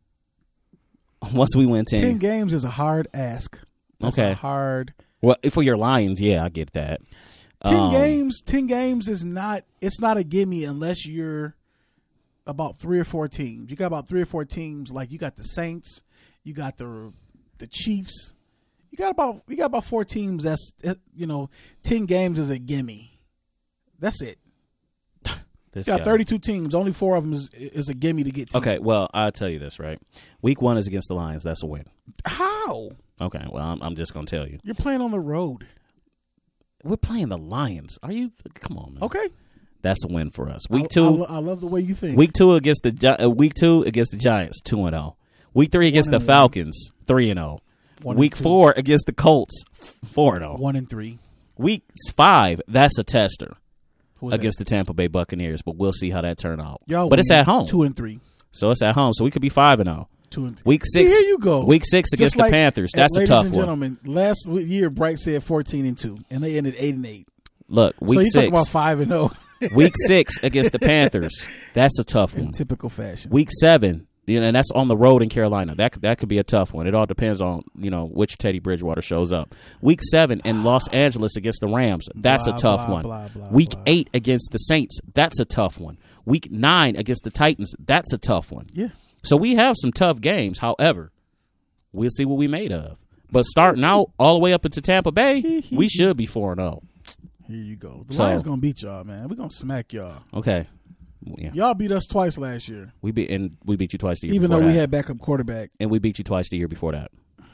once we win ten, Ten games is a hard ask. That's Okay. a hard. well, for your Lions, yeah, I get that. Ten Um, games. Ten games is not. It's not a gimme unless you're about three or four teams. You got about three or four teams. Like you got the Saints. You got the the Chiefs. You got about you got about four teams. That's you know, ten games is a gimme. That's it. This You got guy. thirty-two teams. Only four of them is, is a gimme to get to. Okay, well, I'll tell you this, right? Week one is against the Lions. That's a win. How? Okay, well, I'm, I'm just going to tell you. You're playing on the road. We're playing the Lions. Are you? Come on, man. Okay. That's a win for us. Week I, two, I, lo- I love the way you think. week two against the Gi- uh, week two against the Giants, two and zero. Week three against One the and Falcons, three and zero. One Week and two. four against the Colts, four and zero. One and three. Week five, that's a tester Who was against the Tampa Bay Buccaneers, but we'll see how that turn out. that? Y'all But it's win at home, Two and three. so it's at home, so we could be five and zero. Two and three. Week See, six, here you go. Week six Just against like- the Panthers, and that's a ladies tough and one. gentlemen, last year Bright said fourteen and two, and they ended eight and eight. Look, So week you talking six, about five and zero week six against the Panthers, that's a tough in one. typical fashion. Week seven, you know, and that's on the road in Carolina. That could, that could be a tough one. It all depends on you know which Teddy Bridgewater shows up. Week seven in Los Angeles against the Rams. That's Blah, a tough blah, one. blah, blah, Week blah. eight against the Saints. That's a tough one. Week nine against the Titans. That's a tough one. Yeah. So we have some tough games. However, we'll see what we made of. But starting out all the way up into Tampa Bay, we should be four and zero. Here you go. The So- Lions gonna beat y'all, man. We're gonna smack y'all. Okay. Yeah. Y'all beat us twice last year, We beat and we beat you twice the year even before though that. we had backup quarterback. and we beat you twice the year before that.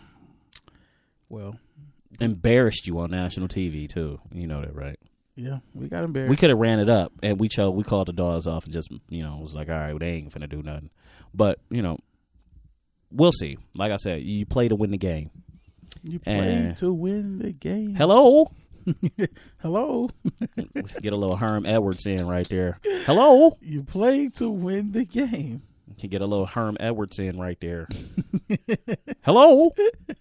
Well, Embarrassed you on national T V too. You know that, right? yeah, we got embarrassed. We could have ran it up, and we chose. We called the dogs off, and just you know was like, all right, well, they ain't finna do nothing. But you know, we'll see. Like I said, you play to win the game. you play and- to win the game. Hello, Hello. get a little Herm Edwards in right there. Hello, You play to win the game. you get a little Herm Edwards in right there. Hello,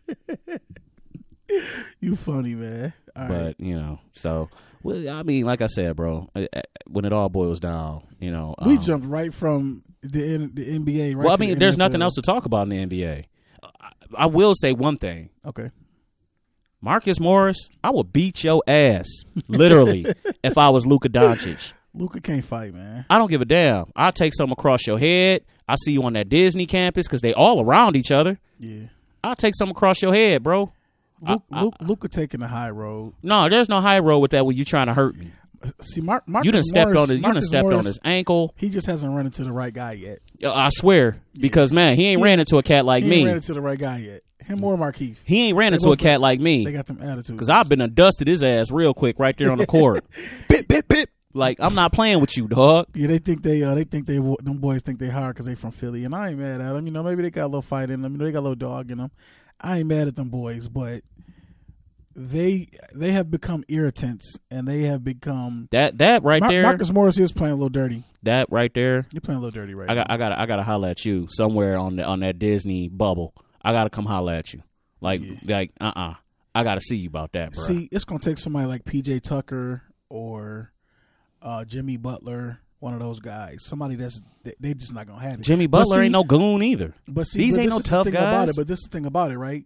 You funny, man. All but right. you know, so well, I mean, like I said, bro, I- I- when it all boils down, you know, We um, jumped right from the N- the N B A. Right well, I to the mean, there's N F L. nothing else to talk about in the N B A. I, I will say one thing. Okay. Marcus Morris, I would beat your ass, literally, if I was Luka Doncic. Luka can't fight, man. I don't give a damn. I'll take something across your head. I see you on that Disney campus because they all around each other. Yeah. I'll take something across your head, bro. Luke, I, I, Luke, Luka taking the high road. No, there's no high road with that when you trying to hurt me. See, Mar- Marcus you done stepped Morris, on his. You Marcus done stepped Morris, on his ankle. He just hasn't run into the right guy yet. I swear, Yeah. because man, he ain't He- ran into a cat like he me. ain't ran into the right guy yet. Him or Markeith. He ain't ran They into a both- cat like me. They got them attitudes. Because I've been done dusted his ass real quick right there on the court. bit, bit, bit. Like, I'm not playing with you, dog. Yeah, they think they, uh, they think they, them boys think they hard because they from Philly, and I ain't mad at them. You know, maybe they got a little fight in them. You know, they got a little dog in them. I ain't mad at them boys, but they, they have become irritants, and they have become. That that right Mar- there, Marcus Morris is playing a little dirty. that right there. You're playing a little dirty right I got now. I got I got to holler at you somewhere on the, on that Disney bubble. I got to come holler at you. Like Yeah. like uh uh I got to see you about that, bro. See, it's gonna take somebody like P J Tucker or uh, Jimmy Butler, one of those guys. Somebody that's they, they just not gonna have it. Jimmy But Butler see- ain't no goon either. But see, These but ain't this no is the tough thing about guys. it. But this is the thing about it, right?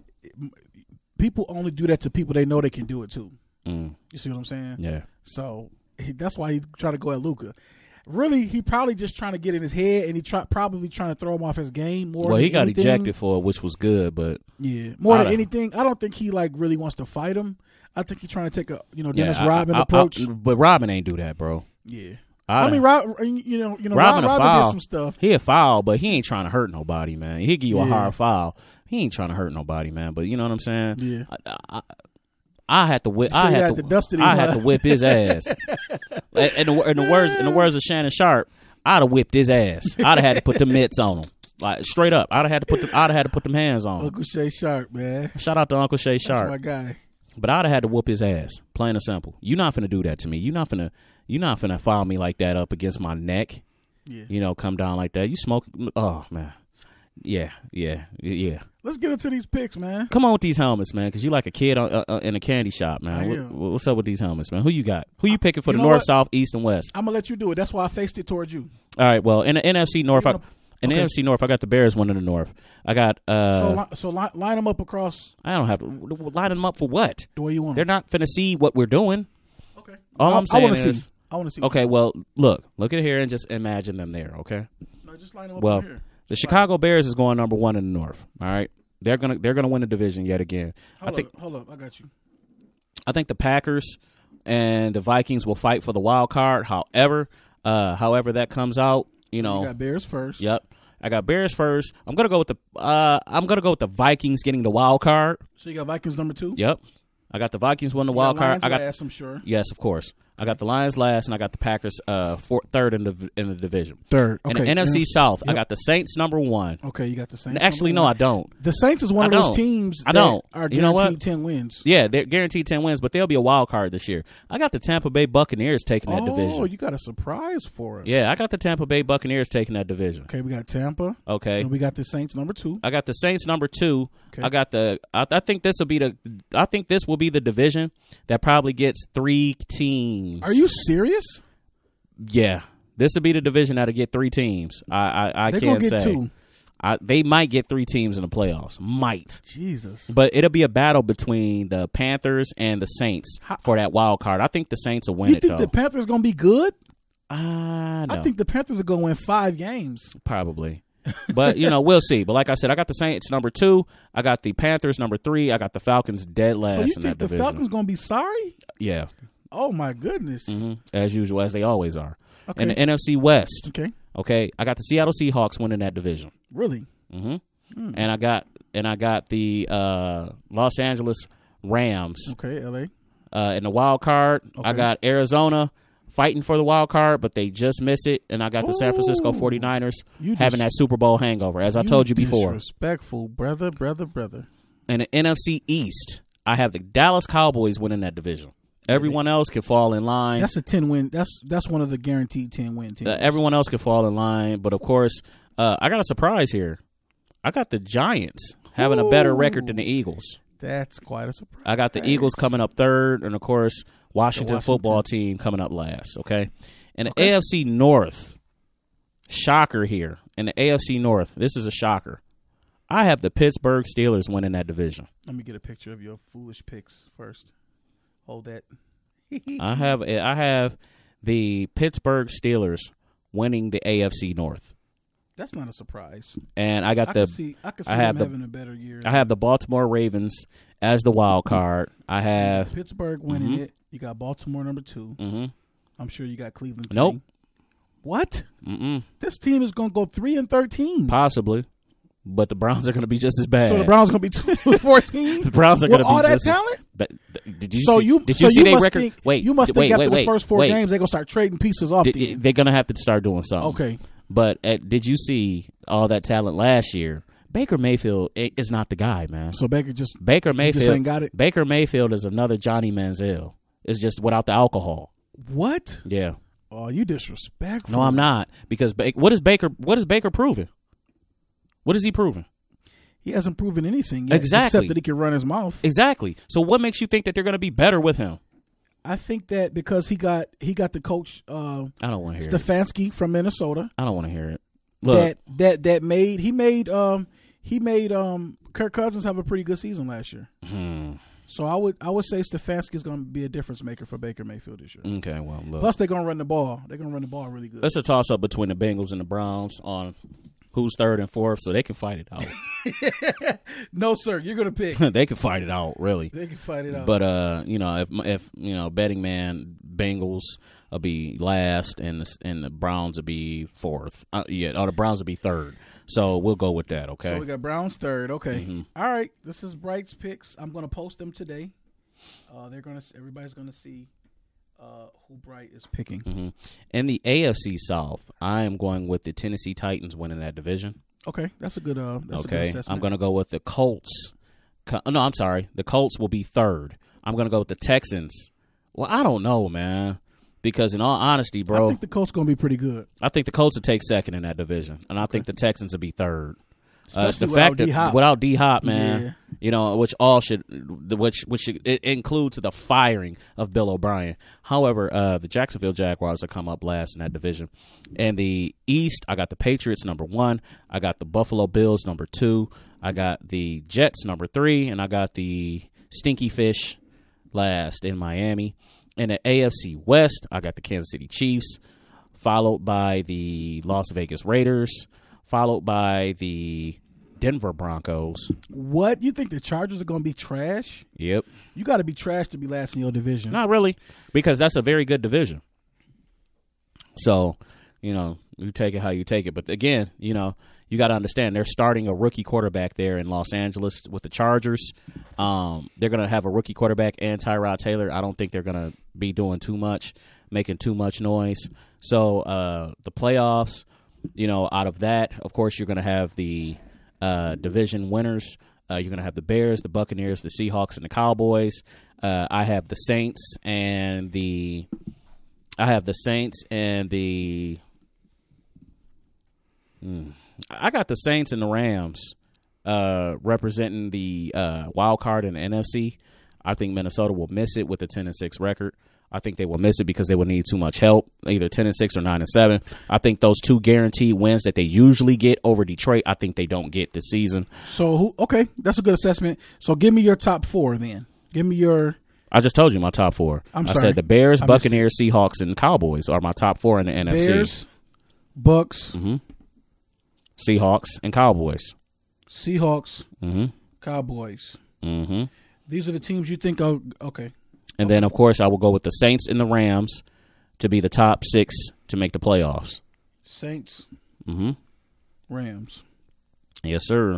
People only do that to people they know they can do it to. Mm, You see what I'm saying? yeah. So he, that's why he trying to go at Luka. Really, he probably just trying to get in his head, and he try, probably trying to throw him off his game more. Well, than he got anything. ejected for it, which was good, but Yeah, more I than don't- anything, I don't think he like really wants to fight him. I think he's trying to take a you know yeah, Dennis I- Rodman I- I- approach. but Robin ain't do that, bro. yeah, I, I mean, Rob, you know, you know, Robin Rob, a Robin did foul. some stuff. He a foul, but he ain't trying to hurt nobody, man. He give you a Yeah. hard foul. He ain't trying to hurt nobody, man. But you know what I'm saying? Yeah. I, I, I had to whip. So I you had, had to, to dust it I in, had huh? to whip his ass. in, in, the, in the words, in the words of Shannon Sharp, I'd have whipped his ass. I'd have had to put the mitts on him, like straight up. I'd have had to put. The, I'd have had to put them hands on him. Uncle Shay Sharp, man, Shout out to Uncle Shay that's Sharp. my guy. But I'd have had to whoop his ass, plain and simple. You're not finna do that to me. You're not finna. You're not finna file me like that up against my neck. Yeah, You know, come down like that. You smoke. Oh man. Yeah, yeah, yeah. let's get into these picks, man. Come on with these helmets, man, because you like a kid on, uh, uh, in a candy shop, I man. am. What, what's up with these helmets, man? Who you got? Who you picking for You the know north, what? south, east, and west? I'm gonna let you do it. That's why I faced it towards you. All right. Well, in the N F C North, I, gonna- in the okay. N F C North, I got the Bears one in the North. I got. uh so, li- so li- line them up across I don't have to line them up for what? the way you want. They're not finna see what we're doing. Okay. All I, I'm saying I want to is, see. I want to see. okay. Well, look, look at here and just imagine them there. Okay. No, just line them up Well, over here. the Chicago Bears is going number one in the North. All right. They're gonna they're gonna win the division yet again. Hold I think up, hold up. I got you. I think the Packers and the Vikings will fight for the wild card. However, uh, however that comes out, you know. You got Bears first. Yep. I got Bears first. I'm gonna go with the uh, I'm gonna go with the Vikings getting the wild card. So you got Vikings number two. Yep. I got the Vikings win the You wild got card. Lions I got last, I'm sure. yes, of course. I got the Lions last, and I got the Packers uh four, third in the in the division. Third. In Okay. the N F C yeah. South, I Yep. got the Saints number one. Okay, you got the Saints. Actually, number no, one. I don't. The Saints is one I of those don't. teams I that don't. are You know what? guaranteed ten wins. Yeah, they're guaranteed ten wins, but they'll be a wild card this year. I got the Tampa Bay Buccaneers taking that Oh, division. you got a surprise for us. Yeah, I got the Tampa Bay Buccaneers taking that division. Okay, we got Tampa. Okay. And we got the Saints number two. I got the Saints number two. Okay. I got the. I, I think this will be the. I think this will be the division that probably gets three teams. Are you serious? Yeah, this will be the division that'll get three teams. I. I, I They're can't gonna get say. two. I, they might get three teams in the playoffs. Might. Jesus. But it'll be a battle between the Panthers and the Saints How- for that wild card. I think the Saints will win You it think though. the Panthers gonna be good? uh, no, I think the Panthers are gonna win five games. probably. But you know, we'll see. But like I said, I got the Saints number two. I got the Panthers number three. I got the Falcons dead last So you in think that the division. Falcons gonna be sorry? Yeah, Oh my goodness. hmm as usual, as they always are. Okay. In the N F C West, Okay. okay, I got the Seattle Seahawks winning that division. Really? hmm Hmm. And I got and I got the uh, Los Angeles Rams Okay, L A. uh, in the wild card. I Okay. got Arizona fighting for the wild card, but they just miss it. And I got the San Francisco Ooh. 49ers You having dis- that Super Bowl hangover, as I told you before. Disrespectful, brother, brother, brother. In the N F C East, I have the Dallas Cowboys winning that division. Everyone else can fall in line. That's a ten win. That's that's one of the guaranteed ten win teams. Uh, everyone else can fall in line, but of course, uh, I got a surprise here. I got the Giants having a better record than the Eagles. That's quite a surprise. I got the Eagles coming up third, and of course, Washington, Washington. football team coming up last. Okay, and the Okay. A F C North, shocker here. In the A F C North, this is a shocker. I have the Pittsburgh Steelers winning that division. Let me get a picture of your foolish picks first. Hold that. I have I have the Pittsburgh Steelers winning the A F C North. That's not a surprise. And I got I the can see, I can see I have them the, having a better year. I have the Baltimore Ravens as the wild card. I have so Pittsburgh winning mm-hmm. it. You got Baltimore number two. Mm-hmm. I'm sure you got Cleveland. Three. Nope. What? Mm-mm. This team is going to go three and thirteen. Possibly, but the Browns are going to be just as bad. So the Browns are going to be two and fourteen. The Browns are going to be all that just talent. As, but, did you so see, you did so you see you their must record? think, wait, you must wait, think wait, after wait, the first four wait. games they're going to start trading pieces off. Did, the they're going to have to start doing something. Okay. But uh, did you see all that talent last year? Baker Mayfield is not the guy, man. So Baker just Baker Mayfield just ain't got it. Baker Mayfield is another Johnny Manziel. It's just without the alcohol. What? Yeah. Oh, you disrespectful. No, I'm not. Because ba- what is Baker? What is Baker proving? What is he proving? He hasn't proven anything yet, Exactly. except that he can run his mouth. Exactly. So what makes you think that they're going to be better with him? I think that because he got he got the coach uh, I don't want to hear it. Stefanski from Minnesota. I don't want to hear it. Look, That that that made he made um he made um Kirk Cousins have a pretty good season last year. hmm. So I would I would say Stefanski is going to be a difference maker for Baker Mayfield this year. Okay, well, look. Plus they're going to run the ball. They're going to run the ball really good. It's a toss-up between the Bengals and the Browns on who's third and fourth, so they can fight it out. No, sir. You're going to pick. They can fight it out, really. They can fight it out. But uh, you know, if if you know, betting man, Bengals will be last, and the and the Browns will be fourth. Uh, yeah, or the Browns will be third. So we'll go with that. Okay. So we got Browns third. Okay. Mm-hmm. All right. This is Bright's picks. I'm going to post them today. Uh, they're going to. Everybody's going to see uh, who Bright is picking. Mm-hmm. In the A F C South, I am going with the Tennessee Titans winning that division. Okay, that's a good. Uh, that's okay, a good assessment. I'm going to go with the Colts. Co- no, I'm sorry. The Colts will be third. I'm going to go with the Texans. Well, I don't know, man. Because in all honesty, bro, I think the Colts going to be pretty good. I think the Colts will take second in that division, and I think the Texans will be third. Uh, Especially the fact without that D-Hop. without D Hop, man, Yeah. you know, which all should, which which should, it includes the firing of Bill O'Brien. However, uh, the Jacksonville Jaguars will come up last in that division. And the East, I got the Patriots number one, I got the Buffalo Bills number two, I got the Jets number three, and I got the Stinky Fish last in Miami. In the A F C West, I got the Kansas City Chiefs, followed by the Las Vegas Raiders, followed by the Denver Broncos. What? You think the Chargers are going to be trash? Yep. You got to be trash to be last in your division. Not really, because that's a very good division. So, you know, you take it how you take it. But again, you know, you got to understand they're starting a rookie quarterback there in Los Angeles with the Chargers. Um, they're going to have a rookie quarterback and Tyrod Taylor. I don't think they're going to be doing too much, making too much noise. So uh, the playoffs, you know, out of that, of course, you're going to have the uh, division winners. Uh, you're going to have the Bears, the Buccaneers, the Seahawks, and the Cowboys. Uh, I have the Saints and the I have the Saints and the hmm, I got the Saints and the Rams uh, representing the uh, wild card in the N F C. I think Minnesota will miss it with a ten and six record. I think they will miss it because they will need too much help, either ten and six or nine and seven. I think those two guaranteed wins that they usually get over Detroit, I think they don't get this season. So who? Okay, that's a good assessment. So give me your top four then. Give me your. I just told you my top four. I'm I sorry. said the Bears, I missed Buccaneers, Seahawks, and Cowboys are my top four in the N F C. Bears, Bucks, Mm-hmm. Seahawks, and Cowboys. Seahawks, Mm-hmm. Cowboys. Mm-hmm. These are the teams you think are okay. And then, of course, I will go with the Saints and the Rams to be the top six to make the playoffs. Saints, Mm-hmm. Rams. Yes, sir.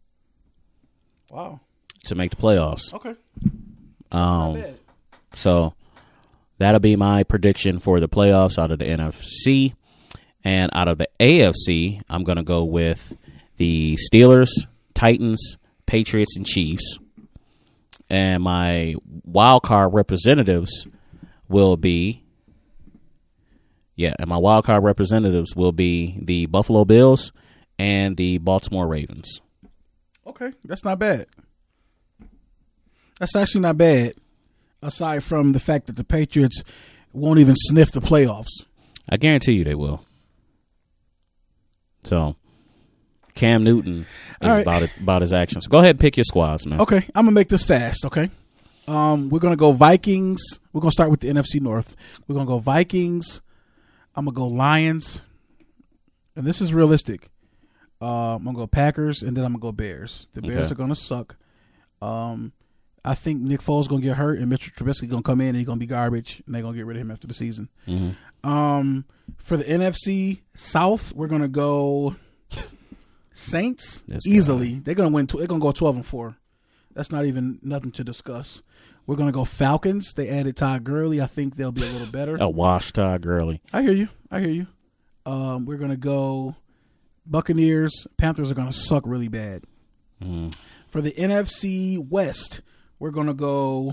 Wow. To make the playoffs. Okay. Um, Not bad. so that'll be my prediction for the playoffs out of the N F C. And out of the A F C, I'm going to go with the Steelers, Titans, Patriots, and Chiefs. And my wild card representatives will be, yeah, and my wild card representatives will be the Buffalo Bills and the Baltimore Ravens. Okay, that's not bad. That's actually not bad, aside from the fact that the Patriots won't even sniff the playoffs. I guarantee you they will. So Cam Newton is right. about it, about his actions. Go ahead and pick your squads, man. Okay, I'm gonna make this fast. Okay, um, we're gonna go Vikings. We're gonna start with the N F C North. We're gonna go Vikings. I'm gonna go Lions, and this is realistic. Uh, I'm gonna go Packers, and then I'm gonna go Bears. The Bears Okay. are gonna suck. Um, I think Nick Foles gonna get hurt, and Mitchell Trubisky gonna come in and he's gonna be garbage, and they're gonna get rid of him after the season. Mm-hmm. Um, for the N F C South, we're gonna go Saints This easily. guy. They're gonna win. Tw- they're gonna go twelve and four. That's not even nothing to discuss. We're gonna go Falcons. They added Todd Gurley. I think they'll be a little better. A wash Todd Gurley. I hear you. I hear you. Um, we're gonna go Buccaneers. Panthers are gonna suck really bad. Mm. For the N F C West, we're gonna go.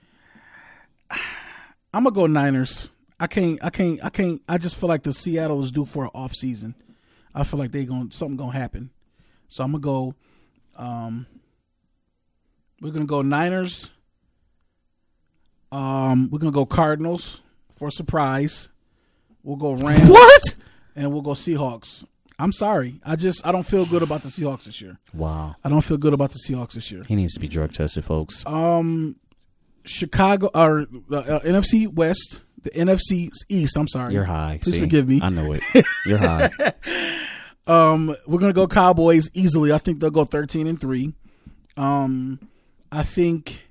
I'm gonna go Niners. I can't. I can't. I can't. I just feel like the Seattle is due for an off season. I feel like they going something gonna happen. So I'm gonna go. Um, we're gonna go Niners. Um, we're gonna go Cardinals for a surprise. We'll go Rams. What? And we'll go Seahawks. I'm sorry. I just I don't feel good about the Seahawks this year. Wow. I don't feel good about the Seahawks this year. He needs to be drug tested, folks. Um, Chicago or uh, uh, N F C West, the N F C East. I'm sorry. You're high. Please See? forgive me. I know it. You're high. Um, we're gonna go Cowboys easily. I think they'll go thirteen and three. Um, I think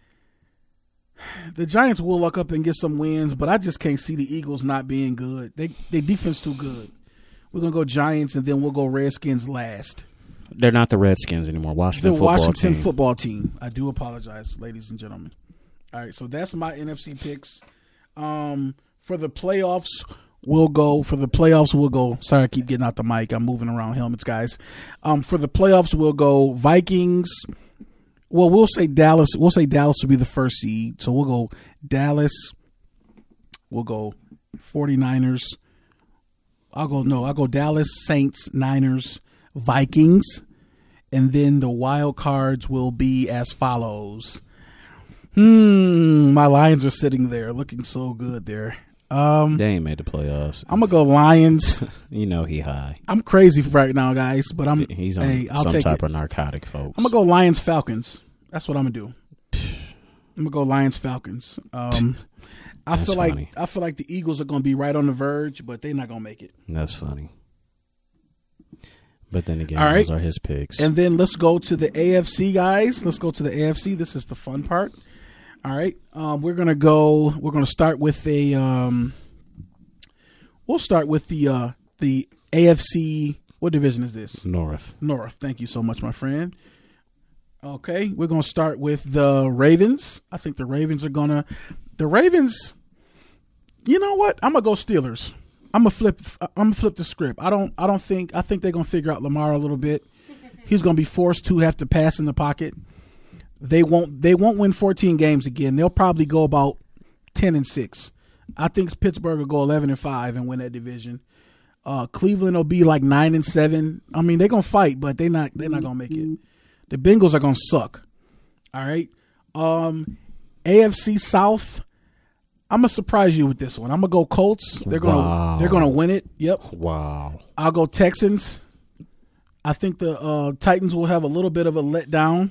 the Giants will look up and get some wins, but I just can't see the Eagles not being good. They they defense too good. We're gonna go Giants, and then we'll go Redskins last. They're not the Redskins anymore. Washington The football Washington team. football team. I do apologize, ladies and gentlemen. All right, so that's my N F C picks. Um, for the playoffs, we'll go. For the playoffs, we'll go. Sorry, I keep getting out the mic. I'm moving around helmets, guys. Um, for the playoffs, we'll go Vikings. Well, we'll say Dallas. We'll say Dallas will be the first seed. So we'll go Dallas. We'll go 49ers. I'll go, no, I'll go Dallas, Saints, Niners, Vikings. And then the wild cards will be as follows. Hmm, my Lions are sitting there looking so good there. Um, They ain't made the playoffs. I'm going to go Lions. You know he high. I'm crazy right now, guys, but I'm He's on hey, I'll some take type it. of narcotic, folks. I'm going to go Lions, Falcons. That's what I'm going to do. I'm going to go Lions, Falcons. Um, I That's feel like funny. I feel like the Eagles are going to be right on the verge, but they're not going to make it. That's funny. But then again, All right. those are his picks. And then let's go to the A F C, guys. Let's go to the A F C. This is the fun part. All right. Um, we're gonna go. We're gonna start with a. Um, we'll start with the uh, the A F C. What division is this? North. North. Thank you so much, my friend. Okay, we're gonna start with the Ravens. I think the Ravens are gonna. The Ravens. You know what? I'm gonna go Steelers. I'm gonna flip. I'm gonna flip the script. I don't. I don't think. I think they're gonna figure out Lamar a little bit. He's gonna be forced to have to pass in the pocket. They won't. They won't win fourteen games again. They'll probably go about ten and six. I think Pittsburgh will go eleven and five and win that division. Uh, Cleveland will be like nine and seven. I mean, they're gonna fight, but they're not. They're not gonna make it. The Bengals are gonna suck. All right. Um, A F C South. I'm gonna surprise you with this one. I'm gonna go Colts. They're gonna Wow. they're gonna win it. Yep. Wow. I'll go Texans. I think the uh, Titans will have a little bit of a letdown.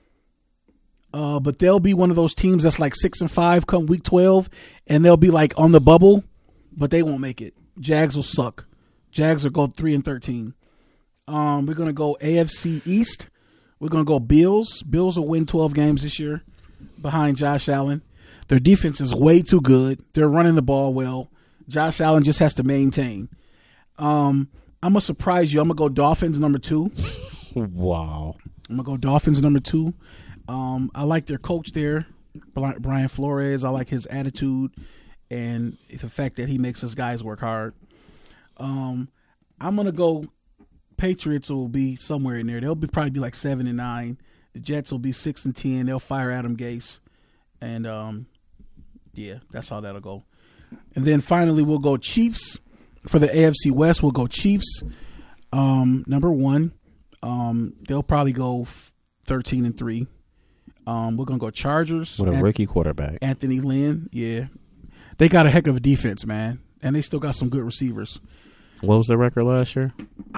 Uh, but they'll be one of those teams that's like six and five come week twelve, and they'll be like on the bubble, but they won't make it. Jags will suck. Jags will go three and thirteen. Um, we're gonna go A F C East. We're gonna go Bills. Bills will win twelve games this year behind Josh Allen. Their defense is way too good. They're running the ball well. Josh Allen just has to maintain. Um, I'm gonna surprise you. I'm gonna go Dolphins number two. Wow. I'm gonna go Dolphins number two. Um, I like their coach there, Brian Flores. I like his attitude and the fact that he makes his guys work hard. Um, I'm gonna go Patriots will be somewhere in there. They'll be probably be like seven and nine. The Jets will be six and ten. They'll fire Adam Gase, and um, yeah, that's how that'll go. And then finally, we'll go Chiefs for the A F C West. We'll go Chiefs. Um, number one, um, they'll probably go thirteen and three. Um, we're gonna go Chargers With a An- rookie quarterback. Anthony Lynn. Yeah, they got a heck of a defense, man, and they still got some good receivers. What was the record last year?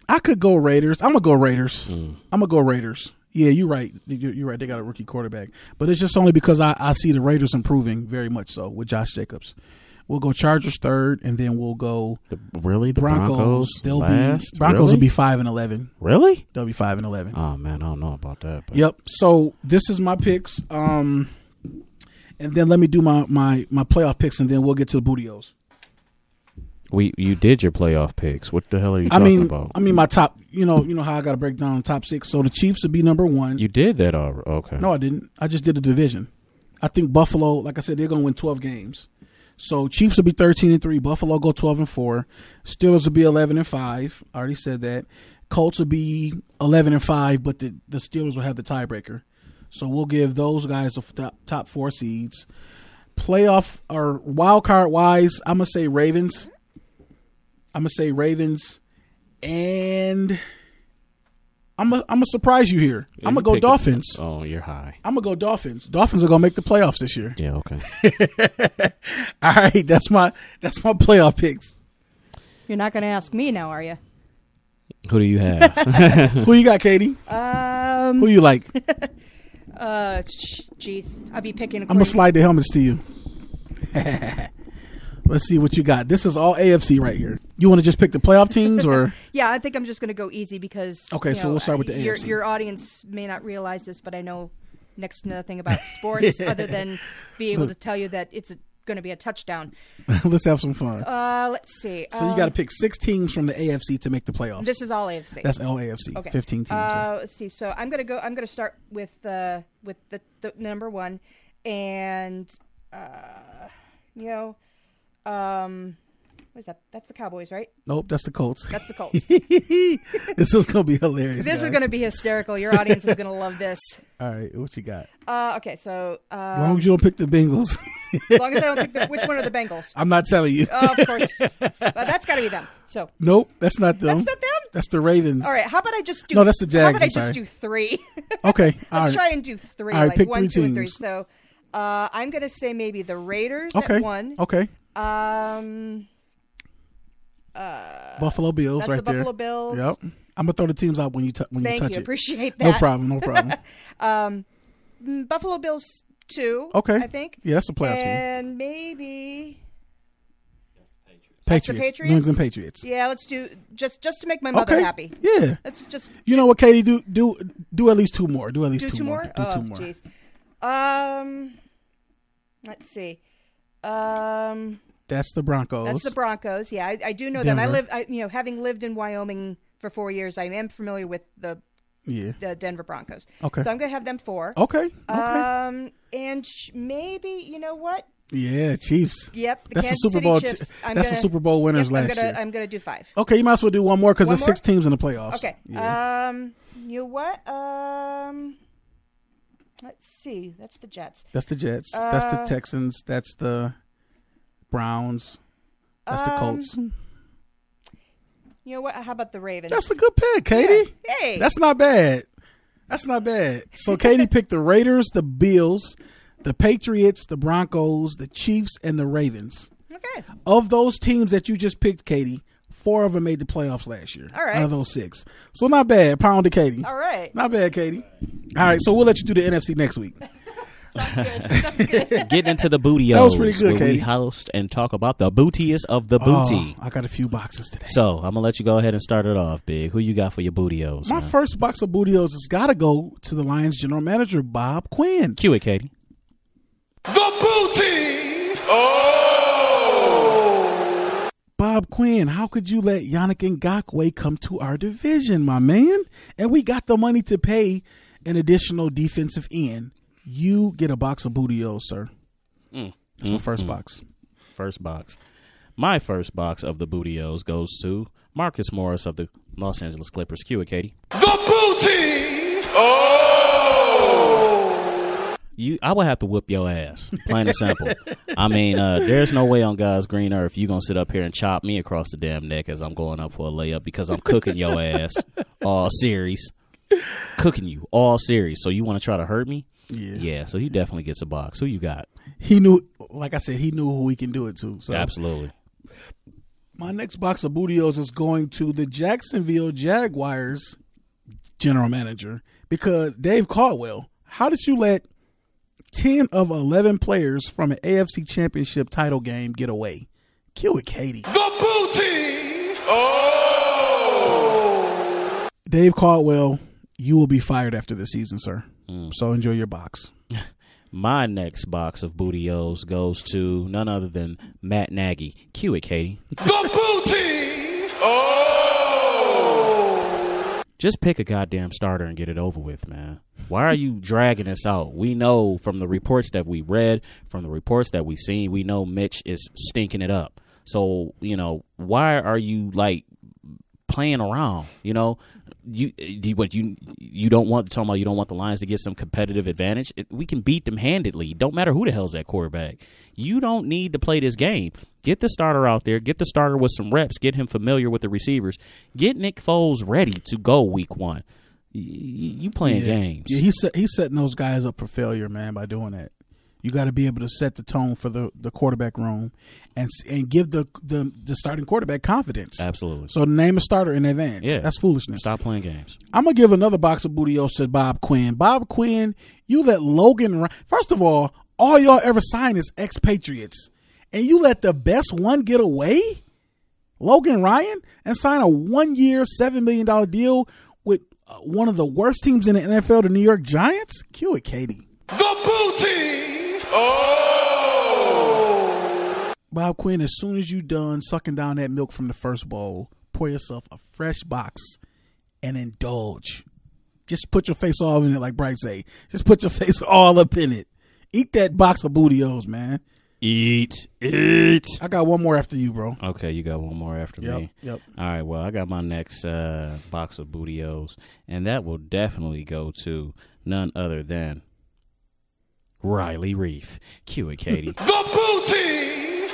I could go Raiders. I'm gonna go Raiders. Mm. I'm gonna go Raiders. Yeah, you're right. You're, you're right. They got a rookie quarterback, but it's just only because I, I see the Raiders improving very much so with Josh Jacobs. We'll go Chargers third, and then we'll go The, really, the Broncos. Broncos. They'll last? be Broncos really? will be five and eleven. Really? They'll be five and eleven. Oh man, I don't know about that. But. Yep. So this is my picks. Um, and then let me do my my my playoff picks, and then we'll get to the Bootios. We you did your playoff picks. What the hell are you I talking mean, about? I mean my top. You know, you know how I got to break down the top six. So the Chiefs would be number one. You did that already. Okay. No, I didn't. I just did the division. I think Buffalo, like I said, they're going to win twelve games. So Chiefs will be thirteen and three. Buffalo go twelve and four. Steelers will be eleven and five. I already said that. Colts will be eleven and five, but the, the Steelers will have the tiebreaker. So we'll give those guys the top, top four seeds. Playoff or wild card wise, I'm gonna say Ravens. I'm gonna say Ravens, and I'm gonna I'm gonna surprise you here. Yeah, I'm you gonna go picked it. Dolphins. Oh, you're high. I'm gonna go Dolphins. Dolphins are gonna make the playoffs this year. Yeah. Okay. All right, that's my that's my playoff picks. You're not going to ask me now, are you? Who do you have? Who you got, Katie? Um, Who you like? uh, jeez, I'll be picking. I'm gonna slide the helmets to you. Let's see what you got. This is all A F C right here. You want to just pick the playoff teams, or Yeah, I think I'm just going to go easy because. Okay, you so know, we'll start with the your, A F C. Your audience may not realize this, but I know next to nothing about sports other than be able to tell you that it's going to be a touchdown. let's have some fun. Uh, let's see. So you got to pick six teams from the A F C to make the playoffs. This is all A F C. That's all A F C. Okay. Fifteen teams. Uh, let's see. So I'm gonna go. I'm gonna start with uh, with the, the number one, and uh, you know, um, what is that? That's the Cowboys, right? Nope, that's the Colts. That's the Colts. This is gonna be hilarious. This guys. is gonna be hysterical. Your audience is gonna love this. All right, what you got? Uh, okay, so um, As long as you don't pick the Bengals. as long as I don't pick the, which one are the Bengals? I'm not telling you. Oh, of course. Well, that's got to be them. So Nope, that's not them. that's not them. That's the Ravens. All right. How about I just do? No, that's the Jags, How about I I'm sorry. just do three? Okay, all Let's right. try and do three. All right, like pick one, three two, and three. teams. So uh, I'm gonna say maybe the Raiders Okay. at one. Okay. Um, Buffalo Bills that's right the there. Buffalo Bills. Yep. I'm gonna throw the teams out when you t- when Thank you touch you. it. Appreciate that. No problem. No problem. Mm, Buffalo Bills two. Okay. I think. Yeah, that's a playoff team. And maybe. Patriots. the Patriots? New England Patriots. Yeah, let's do just just to make my mother Okay. happy. Yeah. Let's just You know what, Katie? Do do do at least two more. Do at least do two, two more. Do oh, two more. jeez. Um, let's see. Um, That's the Broncos. that's the Broncos. Yeah, I, I do know them. I Denver. live. I, you know, having lived in Wyoming for four years, I am familiar with the, Yeah. the Denver Broncos. Okay. So I'm going to have them four. Okay. Okay. Um, and sh- maybe you know what? yeah, Chiefs. Yep. The That's the Kansas Super City Bowl. Chiefs. I'm That's gonna, the Super Bowl winners yep, I'm last gonna, year. I'm going to do five. Okay, you might as well do one more because One there's six more? teams in the playoffs. Okay. Yeah. Um, you know what? Um, let's see. That's the Jets. That's the Jets. that's the uh, Texans. That's the Browns. That's the Um, Colts. You know what? How about the Ravens? That's a good pick, Katie. Yeah. Hey. That's not bad. That's not bad. So Katie picked the Raiders, the Bills, the Patriots, the Broncos, the Chiefs, and the Ravens. Okay. Of those teams that you just picked, Katie, four of them made the playoffs last year. All right. Out of those six. So not bad. Pound to Katie. All right. Not bad, Katie. All right. So we'll let you do the N F C next week. Sounds good. Sounds good. Getting into the bootios. That was pretty good, where Katie. we host and talk about the bootiest of the booty. Oh, I got a few boxes today. So I'm gonna let you go ahead and start it off, Big. Who you got for your bootios? My man? first box of bootios has got to go to the Lions general manager, Bob Quinn. Cue it, Katie. The booty. Oh. Bob Quinn, how could you let Yannick Ngakoue come to our division, my man? And we got the money to pay an additional defensive end. You get a box of bootios, sir. Mm. That's my Mm, first mm. box. First box. My first box of the bootios goes to Marcus Morris of the Los Angeles Clippers. Cue it, Katie. The booty. Oh. You, I would have to whoop your ass, plain and simple. I mean, uh, there's no way on God's green earth you gonna sit up here and chop me across the damn neck as I'm going up for a layup because I'm cooking your ass all series, cooking you all series. So you want to try to hurt me? Yeah. Yeah. So he definitely gets a box. Who you got? He knew, like I said, he knew who we can do it to. So Absolutely. My next box of Bootios is going to the Jacksonville Jaguars general manager because Dave Caldwell, how did you let ten of eleven players from an A F C Championship title game get away? Kill it, Katie. The booty. Oh. Dave Caldwell, you will be fired after the season, sir. Mm. So enjoy your box. My next box of Bootios goes to none other than Matt Nagy. Cue it, Katie. The booty. Oh. Just pick a goddamn starter and get it over with, man. Why are you dragging us out? We know from the reports that we read, from the reports that we seen, we know Mitch is stinking it up. So, you know, why are you, like, playing around, you know? You, you what you you don't want talking about you don't want the Lions to get some competitive advantage. It, we can beat them handedly. Don't matter who the hell's that quarterback. You don't need to play this game. Get the starter out there. Get the starter with some reps. Get him familiar with the receivers. Get Nick Foles ready to go week one. You, you playing yeah. games. Yeah, he's set, he's setting those guys up for failure, man, by doing that. You got to be able to set the tone for the, the quarterback room and and give the, the the starting quarterback confidence. Absolutely. So name a starter in advance. Yeah. That's foolishness. Stop playing games. I'm going to give another box of Bootios to Bob Quinn. Bob Quinn, you let Logan – first of all, all y'all ever sign is expatriates. And you let the best one get away? Logan Ryan? And sign a one-year, seven million dollars deal with uh, one of the worst teams in the N F L, the New York Giants? Cue it, Katie. The booty. Oh. Bob Quinn, as soon as you done sucking down that milk from the first bowl, pour yourself a fresh box and indulge. Just put your face all in it, like Bright say. Just put your face all up in it. Eat that box of Bootios, man. Eat, eat. I got one more after you, bro. Okay, you got one more after yep, me. Yep. All right, well, I got my next uh, box of Bootios, and that will definitely go to none other than Riley Reef. Cue it, Katie. The booty.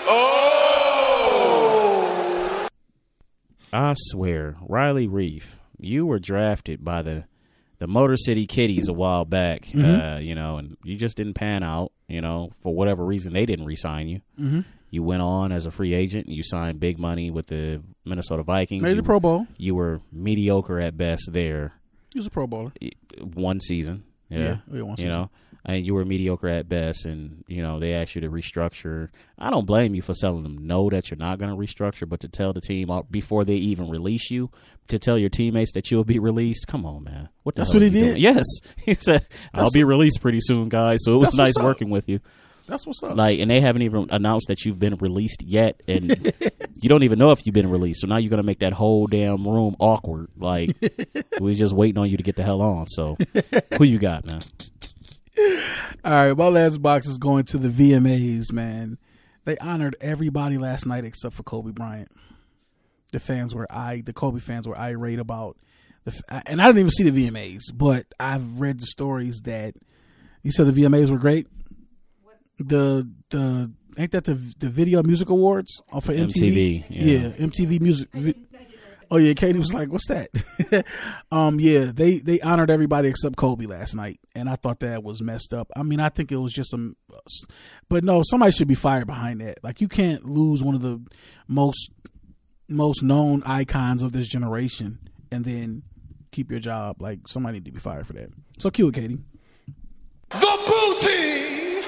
Oh. I swear, Riley Reef, you were drafted by the the Motor City Kitties a while back, mm-hmm. uh, you know, and you just didn't pan out, you know, for whatever reason they didn't re-sign you. Mm-hmm. You went on as a free agent. You signed big money with the Minnesota Vikings. Made the Pro Bowl. You were mediocre at best there. He was a Pro Bowler. One season. Yeah. Yeah, yeah one season. You know, and you were mediocre at best, and, you know, they asked you to restructure. I don't blame you for telling them no that you're not going to restructure, but to tell the team before they even release you, to tell your teammates that you'll be released, come on, man. What the That's hell what he you did? Doing? Yes. He said, I'll That's be released pretty soon, guys, so it was That's nice what's up. working with you. That's what's up. Like, and they haven't even announced that you've been released yet, and you don't even know if you've been released. So now you're gonna make that whole damn room awkward. Like, we're just waiting on you to get the hell on. So, who you got now? All right, my last box is going to the V M As, man. They honored everybody last night except for Kobe Bryant. The fans were I, the Kobe fans were irate about the, and I didn't even see the V M As, but I've read the stories that you said the V M As were great. The the ain't that the the Video Music Awards for M T V? M T V, yeah. yeah, M T V Music. Oh yeah, Katie was like, "What's that?" um, yeah, they they honored everybody except Kobe last night, and I thought that was messed up. I mean, I think it was just a, but no, somebody should be fired behind that. Like, you can't lose one of the most most known icons of this generation and then keep your job. Like, somebody need to be fired for that. So cue it, Katie. The booty.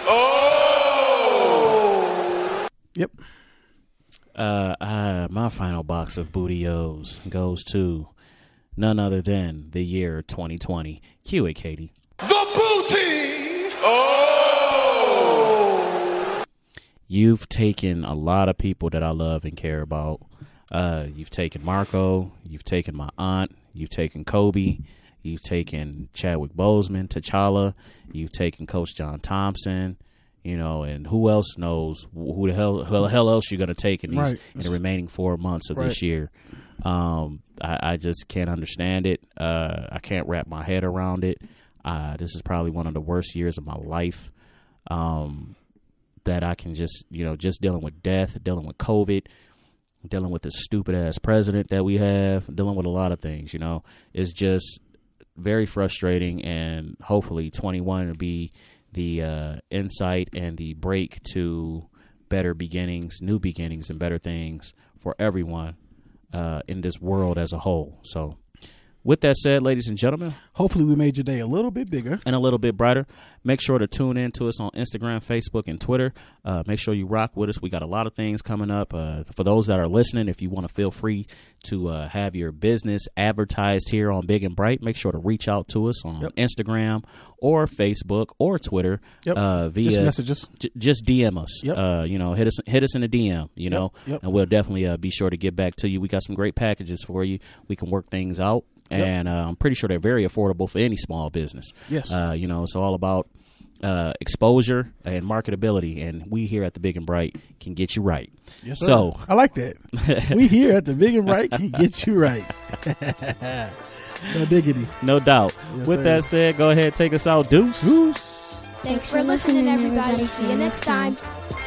Oh. Yep. Uh, uh, my final box of Bootios goes to none other than the year twenty twenty. Cue it, Katie. The booty. Oh. You've taken a lot of people that I love and care about. Uh, you've taken Marco. You've taken my aunt. You've taken Kobe. You've taken Chadwick Boseman, T'Challa. You've taken Coach John Thompson. You know, and who else knows who the hell, who the hell else you're going to take in these Right. in the remaining four months of Right. this year? Um, I, I just can't understand it. Uh, I can't wrap my head around it. Uh, this is probably one of the worst years of my life. Um, that I can just, you know, just dealing with death, dealing with COVID, dealing with this stupid ass president that we have, dealing with a lot of things. You know, it's just very frustrating, and hopefully twenty-one will be the uh, insight and the break to better beginnings, new beginnings, and better things for everyone uh, in this world as a whole. So with that said, ladies and gentlemen, hopefully we made your day a little bit bigger and a little bit brighter. Make sure to tune in to us on Instagram, Facebook, and Twitter. Uh, make sure you rock with us. We got a lot of things coming up. Uh, for those that are listening, if you want to feel free to uh, have your business advertised here on Big and Bright, make sure to reach out to us on Yep. Instagram or Facebook or Twitter. Yep. Uh, via Just messages. j- just D M us. Yep. Uh, you know, hit us hit us in the D M. You know, Yep. and we'll definitely uh, be sure to get back to you. We got some great packages for you. We can work things out. Yep. And uh, I'm pretty sure they're very affordable for any small business. Yes. Uh, you know, it's all about uh, exposure and marketability. And we here at the Big and Bright can get you right. Yes, sir. So I like that. We here at the Big and Bright can get you right. No diggity. no doubt. Yes, With sir. that said, go ahead, take us out. Deuce. Goose. Thanks for listening, everybody. See you next time.